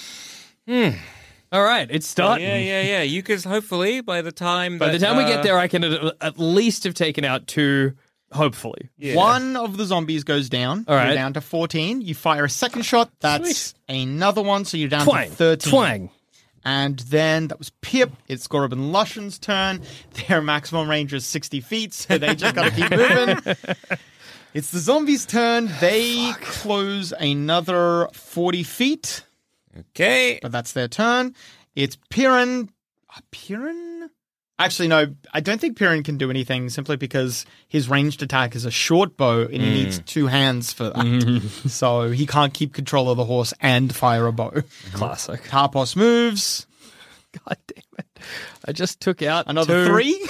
All right, it's starting. Yeah. You could hopefully by the time By the time we get there, I can at least have taken out 2, hopefully. Yeah. One of the zombies goes down. All right. You're down to 14. You fire a second shot. That's another one. So you're down Twang. to 13. Twang. And then that was Pip. It's Gorb and Lushan's turn. Their maximum range is 60 feet, so they just got to keep moving. It's the zombies' turn. They close another 40 feet, Okay. but that's their turn. It's Piran. Piran? Actually, no, I don't think Piran can do anything simply because his ranged attack is a short bow and he needs 2 hands for that. So he can't keep control of the horse and fire a bow. Classic. Tarpos moves. God damn it. I just took out Another 2. 3.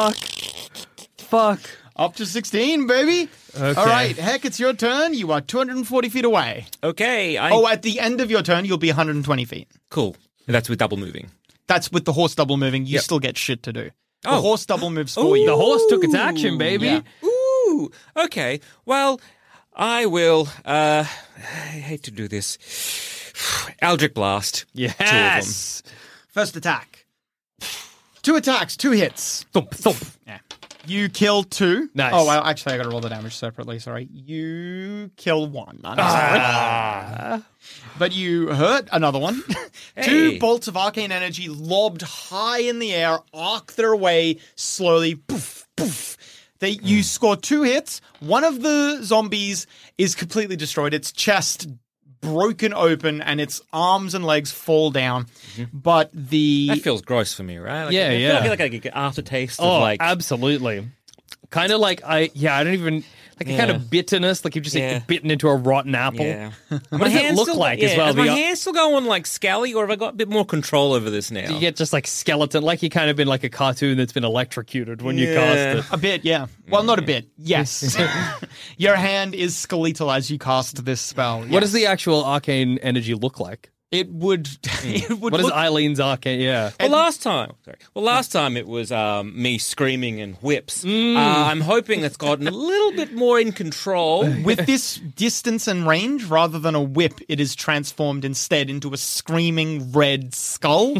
Fuck. Up to 16, baby. Okay. All right, Heck, it's your turn. You are 240 feet away. Okay. At the end of your turn, you'll be 120 feet. Cool. That's with double moving. That's with the horse double moving. You still get shit to do. The Oh. horse double moves for you. The horse took its action, baby. Yeah. Ooh. Okay. Well, I will. I hate to do this. Eldritch Blast. Yes. First attack. 2 attacks, 2 hits. Thump, thump. Yeah. You kill 2. Nice. Oh, well, actually, I got to roll the damage separately. Sorry. You kill 1. But you hurt another one. Hey. 2 bolts of arcane energy lobbed high in the air, arc their way slowly. Poof, poof. You score 2 hits. One of the zombies is completely destroyed. Its chest broken open and its arms and legs fall down. But That feels gross for me, right? Like, Yeah, I yeah. feel like I get an aftertaste of Oh, like. absolutely. Kind of like I don't even like a kind Yeah. of bitterness, like you've just Yeah. like, bitten into a rotten apple. Yeah. What does it look like as well? Is my The- hair still going like scally, or have I got a bit more control over this now? You get just like skeleton, like you kind of been like a cartoon that's been electrocuted when you Yeah. cast it. a bit, yeah. Well, not a bit. Yes. Your hand is skeletal as you cast this spell. What does yes. the actual arcane energy look like? It would. It would. What is look, Eileen's arcane? Yeah. Well, last time it was me screaming and whips. I'm hoping it's gotten a little bit more in control. with this distance and range, rather than a whip, it is transformed instead into a screaming red skull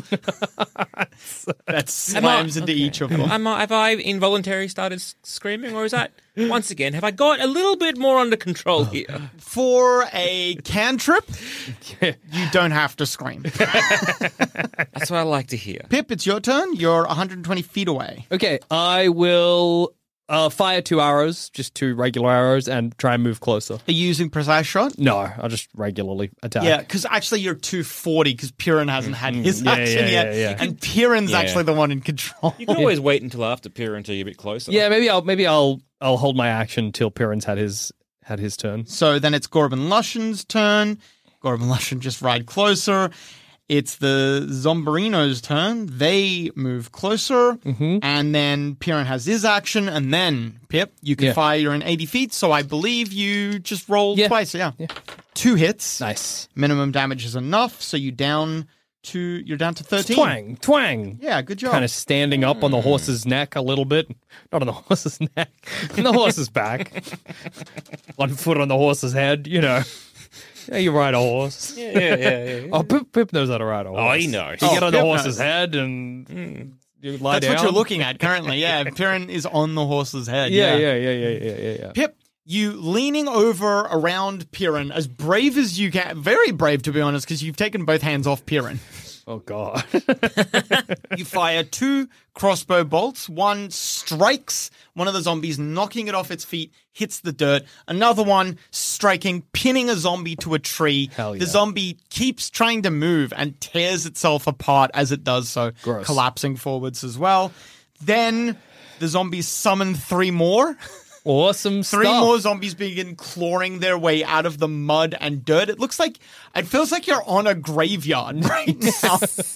that slams into each of them. Have I involuntarily started screaming, or is that once again? Have I got a little bit more under control here? For a cantrip, you don't have to scream. That's what I like to hear. Pip, it's your turn. You're 120 feet away. Okay, I will fire 2 arrows, just 2 regular arrows, and try and move closer. Are you using precise shot? No, I'll just regularly attack. Yeah, because actually you're 240 because Piran hasn't had his Yeah, action yeah, yet, yeah. and Piran's Yeah. actually the one in control. You can always wait until after peer until you're a bit closer. Yeah, maybe I'll hold my action till Piran's had his turn. So then it's Gorban Lushan's turn. Gorban Lushan just ride closer. It's the Zombarino's turn. They move closer. And then Piran has his action. And then, Pip, you can Yeah. fire. You're in 80 feet. So I believe you just rolled Yeah. twice. Yeah. 2 hits. Nice. Minimum damage is enough. So you down You're down to 13. Twang, twang. Yeah, good job. Kind of standing up on the horse's neck a little bit. Not on the horse's neck, on the horse's back. 1 foot on the horse's head, you know. Yeah, you ride a horse. Yeah. Oh, Pip knows how to ride a horse. Oh, he knows. You get on the Pip horse's knows. head and you lie That's down. what you're looking at currently. Yeah, Piran is on the horse's head. Yeah. Pip, you leaning over around Piran, as brave as you can. Very brave, to be honest, because you've taken both hands off Piran. Oh, God. You fire 2 crossbow bolts. One strikes one of the zombies, knocking it off its feet, hits the dirt. Another one striking, pinning a zombie to a tree. Hell yeah. The zombie keeps trying to move and tears itself apart as it does so, Gross. collapsing forwards as well. Then the zombies summon 3 more. Awesome stuff. 3 more zombies begin clawing their way out of the mud and dirt. It feels like you're on a graveyard right now.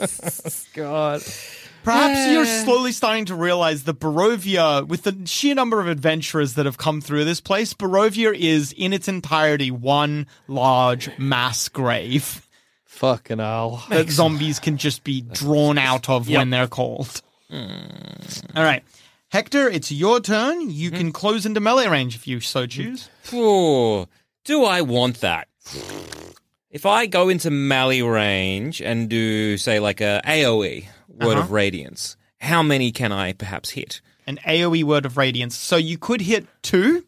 God. Perhaps you're slowly starting to realize that Barovia, with the sheer number of adventurers that have come through this place, Barovia is in its entirety one large mass grave Fucking hell. that zombies can just be drawn out of when they're called. All right. Hector, it's your turn. You can close into melee range if you so choose. Oh, do I want that? If I go into melee range and do, say, like a AoE, Word of Radiance, how many can I perhaps hit? An AoE Word of Radiance. So you could hit 2,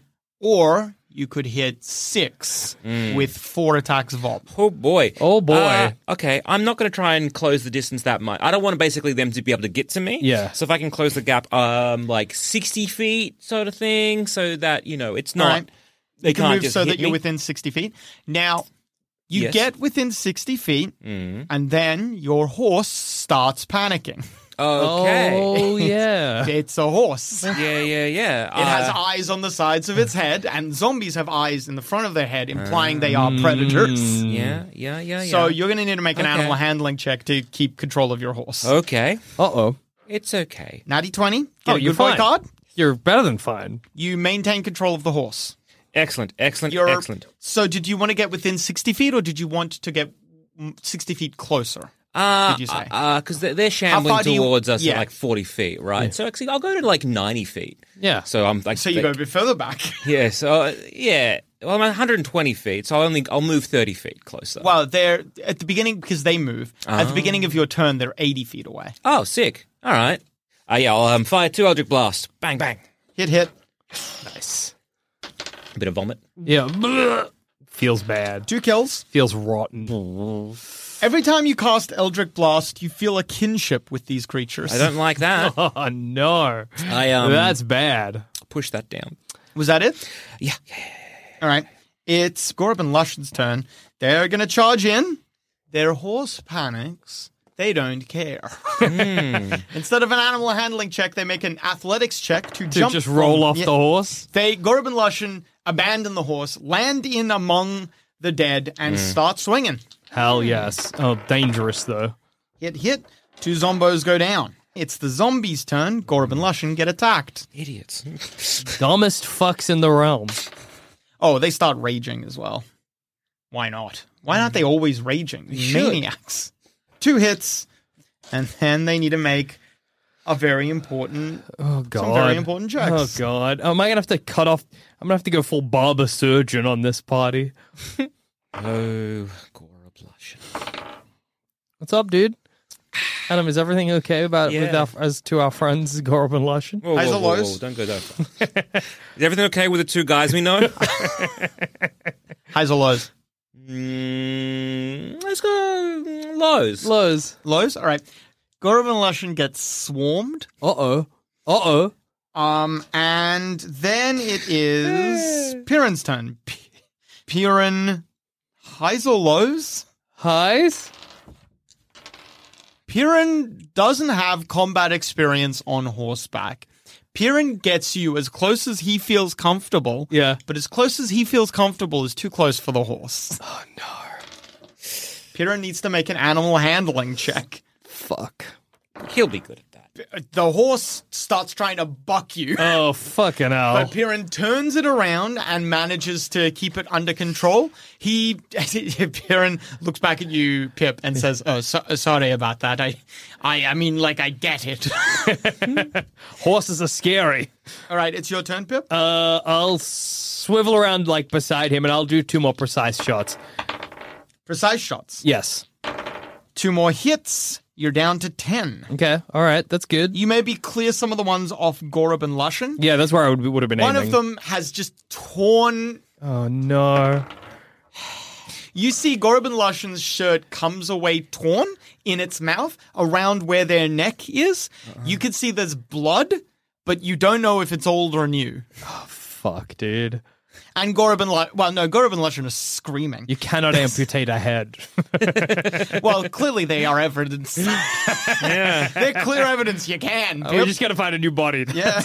or you could hit 6 with 4 attacks of op. Oh, boy. Oh, boy. Okay, I'm not going to try and close the distance that much. I don't want basically them to be able to get to me. Yeah. So if I can close the gap, like 60 feet sort of thing, so that, it's not... All right. They You can can't move just so hit that you're me. within 60 feet. Now, you Yes. get within 60 feet, and then your horse starts panicking. Okay. Oh, yeah. It's a horse. It Yeah. has eyes on the sides of its head, and zombies have eyes in the front of their head, implying they are predators. Yeah. So you're going to need to make an Okay. animal handling check to keep control of your horse. Okay. Uh-oh. It's okay. Natty 20. Get Oh, a you're good boy fine. card. You're better than fine. You maintain control of the horse. Excellent. You're- So did you want to get within 60 feet, or did you want to get 60 feet closer? Did you say? Because they're shambling far do you- towards us yeah. at like 40 feet, right? So actually, I'll go to like 90 feet. Yeah. So I'm like, So you go a bit further back. yeah. So yeah. Well, I'm at 120 feet, so I'll move 30 feet closer. Well, they're at the beginning because they move. At the beginning of your turn, they're 80 feet away. Oh, sick. All right. Yeah. I'll fire 2 Eldritch Blast. Bang, bang. Hit. Nice. A bit of vomit. Yeah. Feels bad. 2 kills. Feels rotten. Every time you cast Eldritch Blast, you feel a kinship with these creatures. I don't like that. Oh, no. That's That's bad. push that down. Was that it? Yeah. All right. It's Gorb and Lushan's turn. They're going to charge in. Their horse panics. They don't care. Instead of an animal handling check, they make an athletics check to To jump just roll from- off Yeah. the horse. Gorb and Lushan abandon the horse, land in among the dead, and start swinging. Hell yes. Oh, dangerous, though. Hit. 2 zombos go down. It's the zombies' turn. Gorb and Lushan get attacked. Idiots. Dumbest fucks in the realm. Oh, they start raging as well. Why not? Why aren't they always raging? should. Maniacs. 2 hits, and then they need to make a very important, Oh, God. some very important checks. Oh, God. Am I going to have to cut off? I'm going to have to go full barber surgeon on this party. Oh, Gora Blush. What's up, dude? Adam, is everything okay with Yeah. as to our friends, Gorb and Lushan? Whoa, Highs whoa, or whoa, lows? whoa, don't go that far. Is everything okay with the 2 guys we know? Highs or lows? Let's go lows. Lows. Lows? All right. Gorb and Lushan get swarmed. Uh-oh. Uh-oh. And then it is Piran's turn. Piran, highs or lows? Highs? Piran doesn't have combat experience on horseback. Piran gets you as close as he feels comfortable. Yeah. But as close as he feels comfortable is too close for the horse. Oh, no. Piran needs to make an animal handling check. Fuck. He'll be good at that. the horse starts trying to buck you. Oh, fucking hell. But Piran turns it around and manages to keep it under control. Piran looks back at you, Pip, and says, "Oh, sorry about that. I mean, like, I get it." Horses are scary. All right, it's your turn, Pip. I'll swivel around, like, beside him, and I'll do 2 more precise shots. Precise shots. Yes. 2 more hits. You're down to 10. Okay, all right, that's good. You maybe clear some of the ones off Gorub and Lushan. Yeah, that's where I would have been One aiming. of them has just torn. Oh, no. You see Gorub and Lushan's shirt comes away torn in its mouth around where their neck is. You can see there's blood, but you don't know if it's old or new. Fuck, dude. And Gorub and Lushan are screaming. You cannot amputate a head. Well, clearly they are evidence. They're clear evidence you can. We just gotta find a new body. Yeah.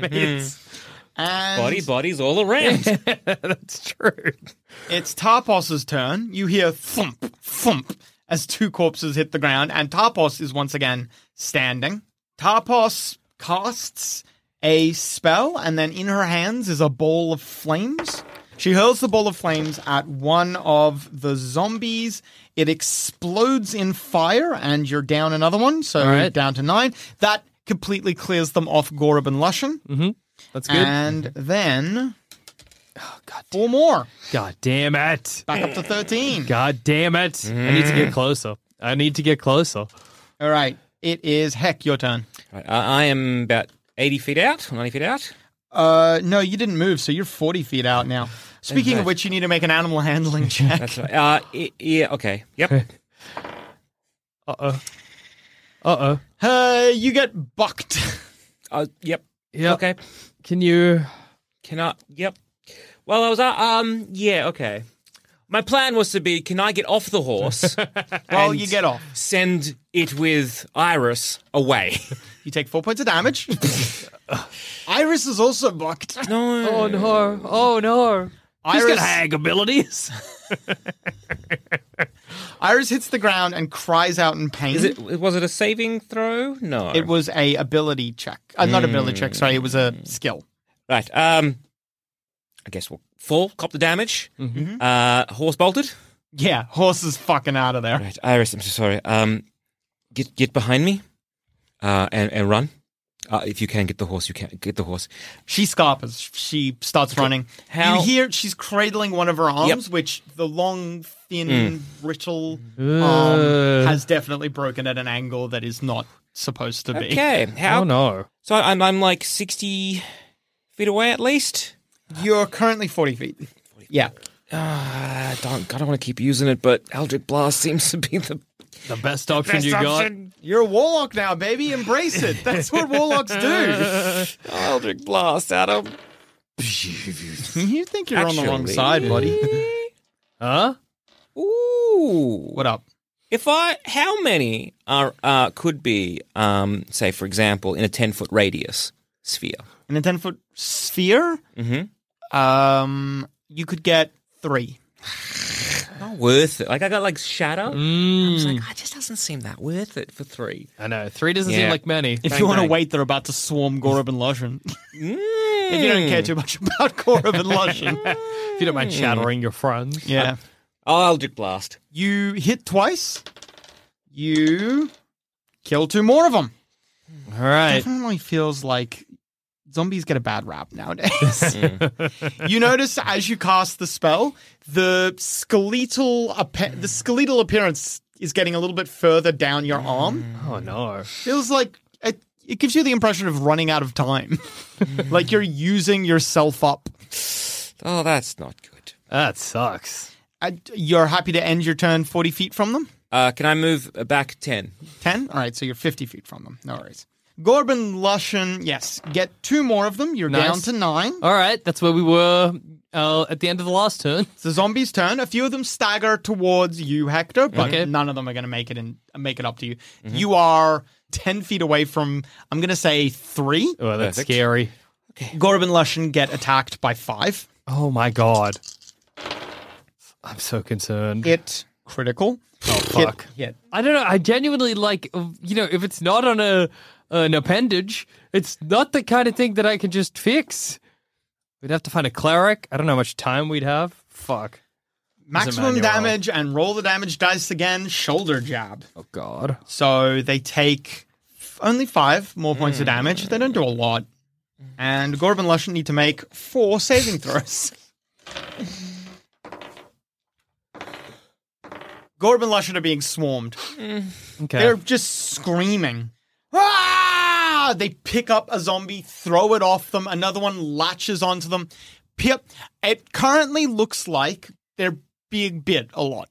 And Bodies all around. That's true. it's Tarpos's turn. You hear thump, thump as 2 corpses hit the ground, and Tarpos is once again standing. Tarpos casts a spell, and then in her hands is a ball of flames. She hurls the ball of flames at one of the zombies. It explodes in fire, and you're down another one, so All right. down to 9. That completely clears them off Gorub and Lushan. That's good. And then 4 more. God damn it. Back up to 13. God damn it. I need to get closer. All right. It is Heck, your turn. Right, I am about 80 feet out, 90 feet out. No, you didn't move, so you're 40 feet out now. Speaking of which, you need to make an animal handling check. That's right. Yeah, okay. Yep. You get bucked. Yep. Yep. Okay. Can you... Yep. Well, I was, yeah, okay. My plan was to be, can I get off the horse? Well, and you get off. Send it with Iris away. You take 4 points of damage. Iris is also bucked. No. Oh, no. Oh, no. He's Iris, got hag abilities. Iris hits the ground and cries out in pain. Was it a saving throw? No. It was a ability check. Not ability check, sorry. It was a skill. Right. I guess we'll fall, cop the damage. Horse bolted. Yeah, horse is fucking out of there. Right, Iris, I'm so sorry. Get behind me, and run. If you can get the horse, you can get the horse. She scarpers. She starts running. How- You hear she's cradling one of her arms, which the long, thin, brittle arm has definitely broken at an angle that is not supposed to be. Okay. How? Oh, no. So I'm like 60 feet away at least. You're currently 40 feet. Yeah. I don't want to keep using it, but Eldritch Blast seems to be the The best option you got. You're a warlock now, baby. Embrace it. That's what warlocks do. Eldritch Blast, Adam. You think you're on the wrong Actually- side, buddy. Huh? Ooh. What up? How many could be, say, for example, in a 10-foot radius sphere? In a 10-foot sphere, you could get 3. Not worth it. Like, I got, like, Shatter. I was like, it just doesn't seem that worth it for 3. I know. 3 doesn't seem Yeah. like many. If Bang, you want to bang. wait, they're about to swarm Gorub and Lushan. If you don't care too much about Gorub and Lushan. If you don't mind shattering your friends. Yeah. Oh, Eldritch Blast. You hit twice. You kill 2 more of them. All right. Definitely feels like zombies get a bad rap nowadays. You notice as you cast the spell, the skeletal appearance is getting a little bit further down your arm. Oh, no. Feels like it gives you the impression of running out of time. Like you're using yourself up. Oh, that's not good. That sucks. You're happy to end your turn 40 feet from them? Can I move back 10? 10? All right, so you're 50 feet from them. No worries. Gorb and Lushan, yes, get 2 more of them. You're Nice. down to 9. All right. That's where we were at the end of the last turn. It's the zombies' turn. A few of them stagger towards you, Hector, but Okay. none of them are going to make it up to you. You are 10 feet away from, I'm going to say 3. Oh, that's Perfect. scary. Gorb and Lushan get attacked by 5. Oh, my God. I'm so concerned. Hit critical. Oh, fuck. Hit. I don't know. I genuinely like, if it's not on a an appendage. It's not the kind of thing that I can just fix. We'd have to find a cleric. I don't know how much time we'd have. Fuck. Maximum damage and roll the damage dice again. Shoulder jab. Oh, God. So they take only 5 more points of damage. They don't do a lot. And Gorb and Lushan need to make 4 saving throws. Gorb and Lushan are being swarmed. Okay. They're just screaming. Ah! They pick up a zombie, throw it off them. Another one latches onto them. Pip. It currently looks like they're being bit a lot.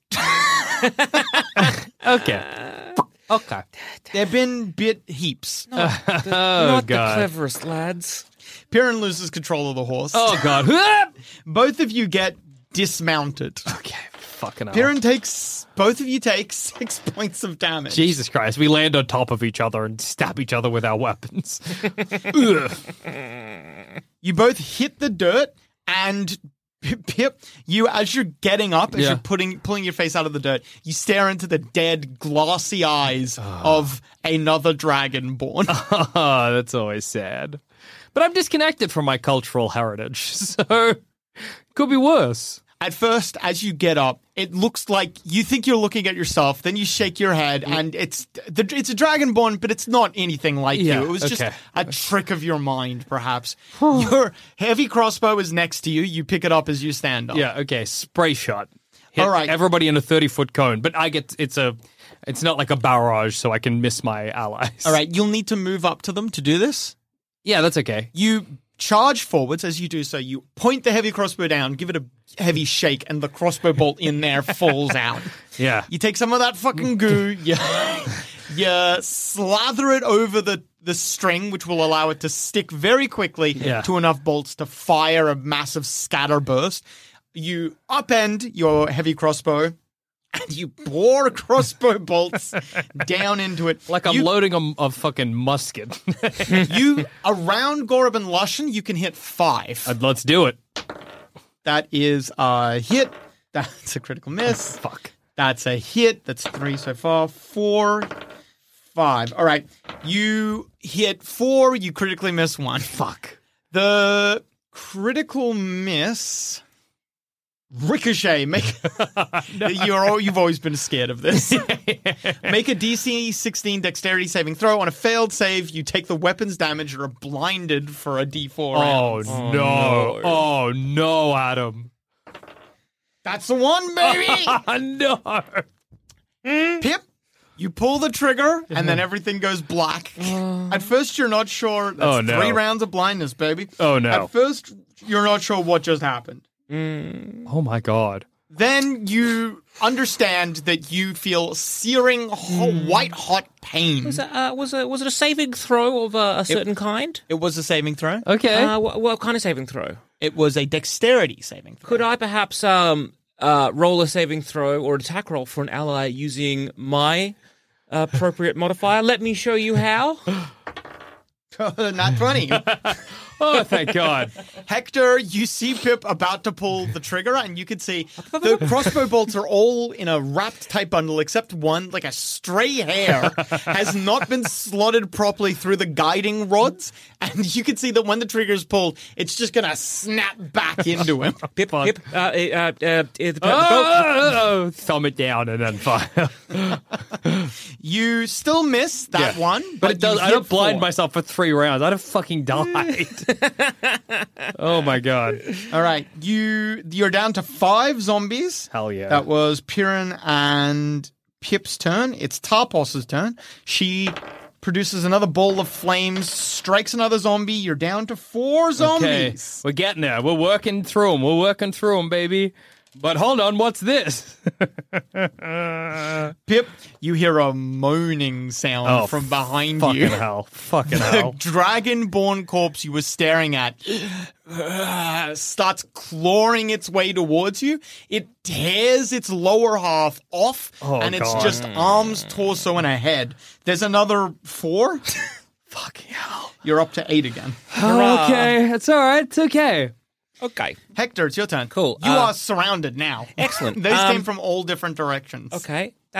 Okay. Okay. They've been bit heaps. Not God. the cleverest lads. Piran loses control of the horse. Oh, God. Both of you get dismounted. Okay. Fucking hell. Piran both of you take 6 points of damage. Jesus Christ. We land on top of each other and stab each other with our weapons. Ugh. You both hit the dirt, and Pip, as you're getting up, as you're pulling your face out of the dirt, you stare into the dead, glassy eyes of another dragonborn. Oh, that's always sad. But I'm disconnected from my cultural heritage, so could be worse. At first, as you get up, it looks like you think you're looking at yourself, then you shake your head, and it's a dragonborn, but it's not anything like you. It was just a trick of your mind, perhaps. Your heavy crossbow is next to you. You pick it up as you stand up. Yeah, okay, spray shot. Hit All right. everybody in a 30-foot cone, but it's not like a barrage, so I can miss my allies. All right, you'll need to move up to them to do this. Yeah, that's okay. You charge forwards. As you do so, you point the heavy crossbow down, give it a heavy shake, and the crossbow bolt in there falls out. Yeah. You take some of that fucking goo, you slather it over the string, which will allow it to stick very quickly to enough bolts to fire a massive scatter burst. You upend your heavy crossbow, and you bore crossbow bolts down into it. Like I'm loading a fucking musket. Around Gorb and Lushan, you can hit 5. Let's do it. That is a hit. That's a critical miss. Fuck. That's a hit. That's 3 so far. 4, 5. All right. You hit 4. You critically miss 1. Fuck. The critical miss... Ricochet, you've always been scared of this. Make a DC 16 dexterity saving throw. On a failed save, you take the weapon's damage and are blinded for a D4 round. No. Oh, no, Adam. That's the one, baby! No. Pip, you pull the trigger, and then everything goes black. At first, you're not sure. That's 3 rounds of blindness, baby. Oh, no. At first, you're not sure what just happened. Oh, my God. Then you understand that you feel searing, white-hot pain. Was it a saving throw of a certain kind? It was a saving throw. Okay. What kind of saving throw? It was a dexterity saving throw. Could I perhaps roll a saving throw or attack roll for an ally using my appropriate modifier? Let me show you how. Not 20. Oh, thank God. Hector, you see Pip about to pull the trigger, and you can see the crossbow bolts are all in a wrapped type bundle, except one, like a stray hair, has not been slotted properly through the guiding rods, and you can see that when the trigger is pulled, it's just going to snap back into him. Pip, thumb it down and then fire. You still miss that one, but it does. you I don't hit blind 4. myself for 3 rounds. I'd have fucking died. Oh my God. All right, you're down to 5 zombies. Hell yeah. That was Piran and Pip's turn. It's Tarpos's turn. She produces another ball of flames, strikes another zombie. You're down to 4 zombies. Okay. We're getting there. We're working through them. Baby. But hold on, what's this? Pip, you hear a moaning sound from behind you. Fucking hell. The dragonborn corpse you were staring at starts clawing its way towards you. It tears its lower half off, and it's just arms, torso, and a head. There's another 4. Fucking hell. You're up to 8 again. Okay, it's all right. It's okay. Okay. Hector, it's your turn. Cool. You are surrounded now. Excellent. These came from all different directions. Okay. That's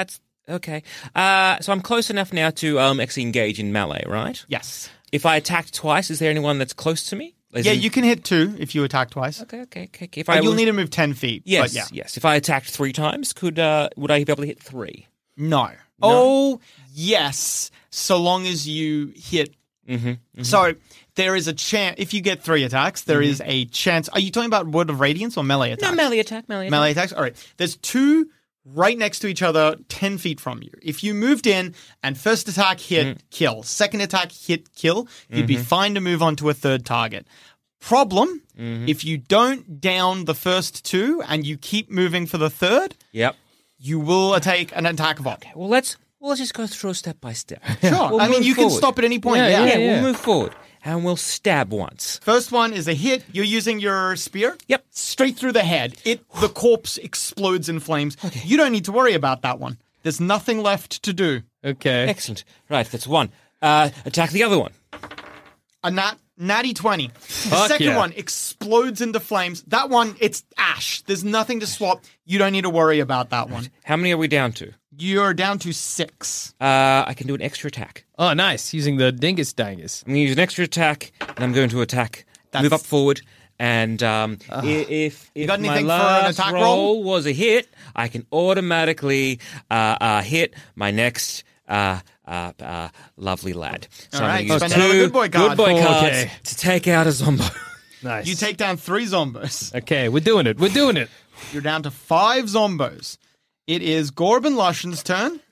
Okay. So I'm close enough now to actually engage in melee, right? Yes. If I attack twice, is there anyone that's close to me? You can hit 2 if you attack twice. Okay. If But you'll need to move 10 feet. Yes, but yeah. yes. If I attacked 3 times, would I be able to hit 3? No. Oh, yes. So long as you hit. So there is a chance. If you get 3 attacks, there is a chance. Are you talking about Word of Radiance or melee attacks? No, melee attack. Melee attacks? All right. There's 2 right next to each other, 10 feet from you. If you moved in and first attack hit, kill. Second attack hit, kill, you'd be fine to move on to a third target. Problem, if you don't down the first 2 and you keep moving for the third, Yep. you will take an attack of op. Well, let's just go through step by step. Sure. We'll I mean, move you can forward. stop at any point. Yeah, we'll move forward. And we'll stab once. First one is a hit. You're using your spear. Yep. Straight through the head. The corpse explodes in flames. Okay. You don't need to worry about that one. There's nothing left to do. Okay. Excellent. Right, that's 1. Attack the other one. A natty 20. The second one explodes into flames. That one, it's ash. There's nothing to swap. You don't need to worry about that one. How many are we down to? You're down to 6. I can do an extra attack. Oh, nice. Using the Dingus Dangus. I'm going to use an extra attack, and I'm going to attack. Move up forward, and if got my anything for an last attack roll roll? was a hit, I can automatically hit my next lovely lad. So All right, I'm going spend to use another 2 good boy card. cards Okay. to take out a zombo. Nice. You take down 3 zombos. Okay, we're doing it. You're down to 5 zombos. It is Gorban Lushen's turn.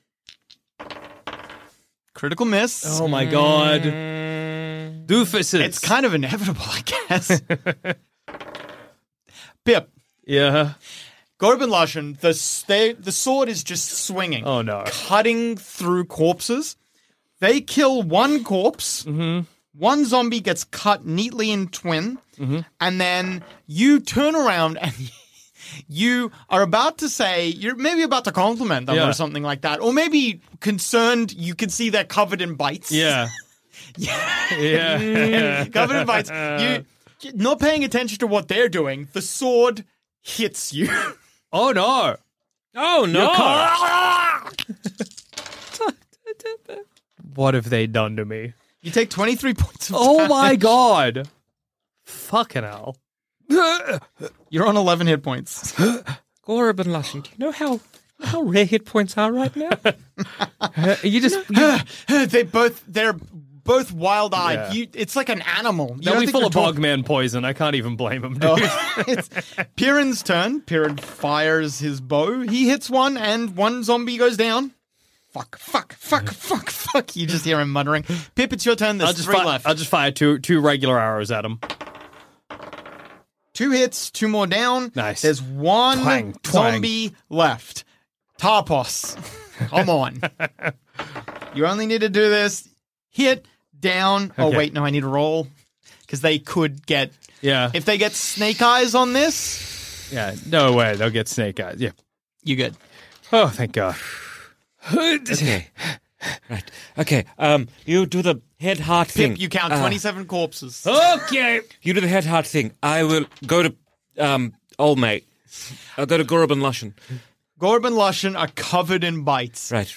Critical miss. Oh my god. Doofuses. It's kind of inevitable, I guess. Pip. Yeah. Gorban Lushen, the sword is just swinging. Oh no. Cutting through corpses. They kill 1 corpse. Mm-hmm. 1 zombie gets cut neatly in twin. Mm-hmm. And then you turn around and you are about to say, you're maybe about to compliment them or something like that. Or maybe concerned, you can see they're covered in bites. Yeah. Yeah. Covered in bites. You not paying attention to what they're doing, the sword hits you. Oh no. Oh, no. What have they done to me? You take 23 points of Oh damage. my god. Fucking hell. You're on 11 hit points. Gorban Lushen, do you know how rare hit points are right now? They're both wild-eyed. Yeah. It's like an animal. You They'll don't be think full they're of bogman poison. I can't even blame them, dude. It's Piran's turn. Piran fires his bow. He hits one, and 1 zombie goes down. Fuck. You just hear him muttering. Pip, it's your turn. There's 3 left. I'll just fire two regular arrows at him. 2 hits, 2 more down. Nice. There's 1 Twang. zombie left. Tarpos. Come on. You only need to do this. Hit, down. Oh, Okay. wait, no, I need to roll. Because they could get... Yeah. If they get snake eyes on this, Yeah. No way. They'll get snake eyes. Yeah. you good. Oh, thank God. Okay. Right. Okay. You do the head heart thing. Pip, you count 27 corpses. Okay. You do the head heart thing. I will go to old mate. I'll go to Gorban Lushen. Gorban Lushen are covered in bites. Right.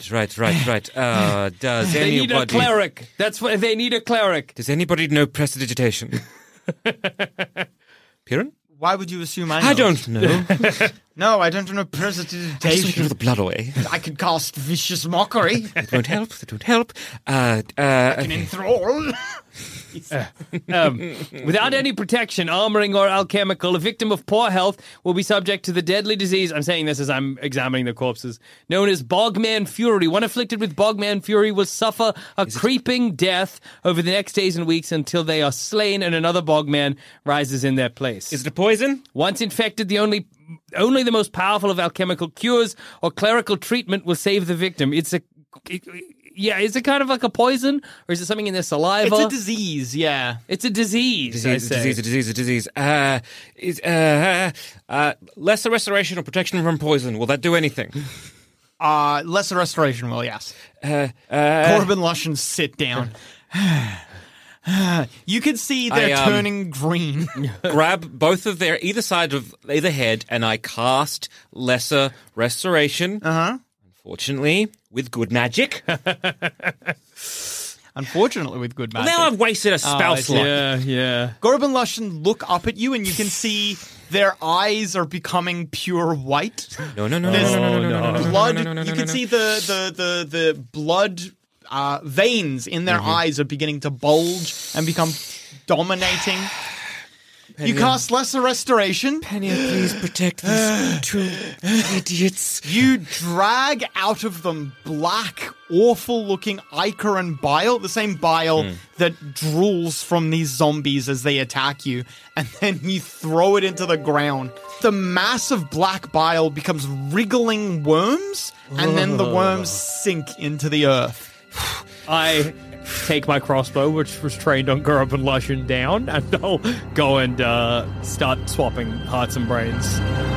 Does They need a anybody... cleric. That's what they need, a cleric. Does anybody know prestidigitation? Piran? Why would you assume I know? I don't know. No, I don't know I just want to prestidigitation. throw the blood away. I could cast vicious mockery. It won't help. Can enthrall. Without any protection, armoring, or alchemical, a victim of poor health will be subject to the deadly disease. I'm saying this as I'm examining the corpses. Known as Bogman Fury. One afflicted with Bogman Fury will suffer a creeping death over the next days and weeks until they are slain and another Bogman rises in their place. Is it a poison? Once infected, the only the most powerful of alchemical cures or clerical treatment will save the victim. Is it kind of like a poison, or is it something in their saliva? It's a disease, yeah. It's a disease. Disease. Lesser restoration or protection from poison. Will that do anything? Lesser restoration will, yes. Gorban Lushen sit down. You can see they're turning green. Grab both of their either side of either head, and I cast lesser restoration. Fortunately, with good magic. Unfortunately, with good magic. Now I've wasted a spell slot. Yeah. Gorb and Lushan look up at you, and you can see their eyes are becoming pure white. No. There's blood. You can see the blood veins in their eyes are beginning to bulge and become dominating. You cast Lesser Restoration. Penia, please protect these two idiots. You drag out of them black, awful-looking ichor and bile, the same bile that drools from these zombies as they attack you, and then you throw it into the ground. The mass of black bile becomes wriggling worms, and then the worms sink into the earth. I take my crossbow, which was trained on Gorb and Lushan, down, and I'll go and start swapping hearts and brains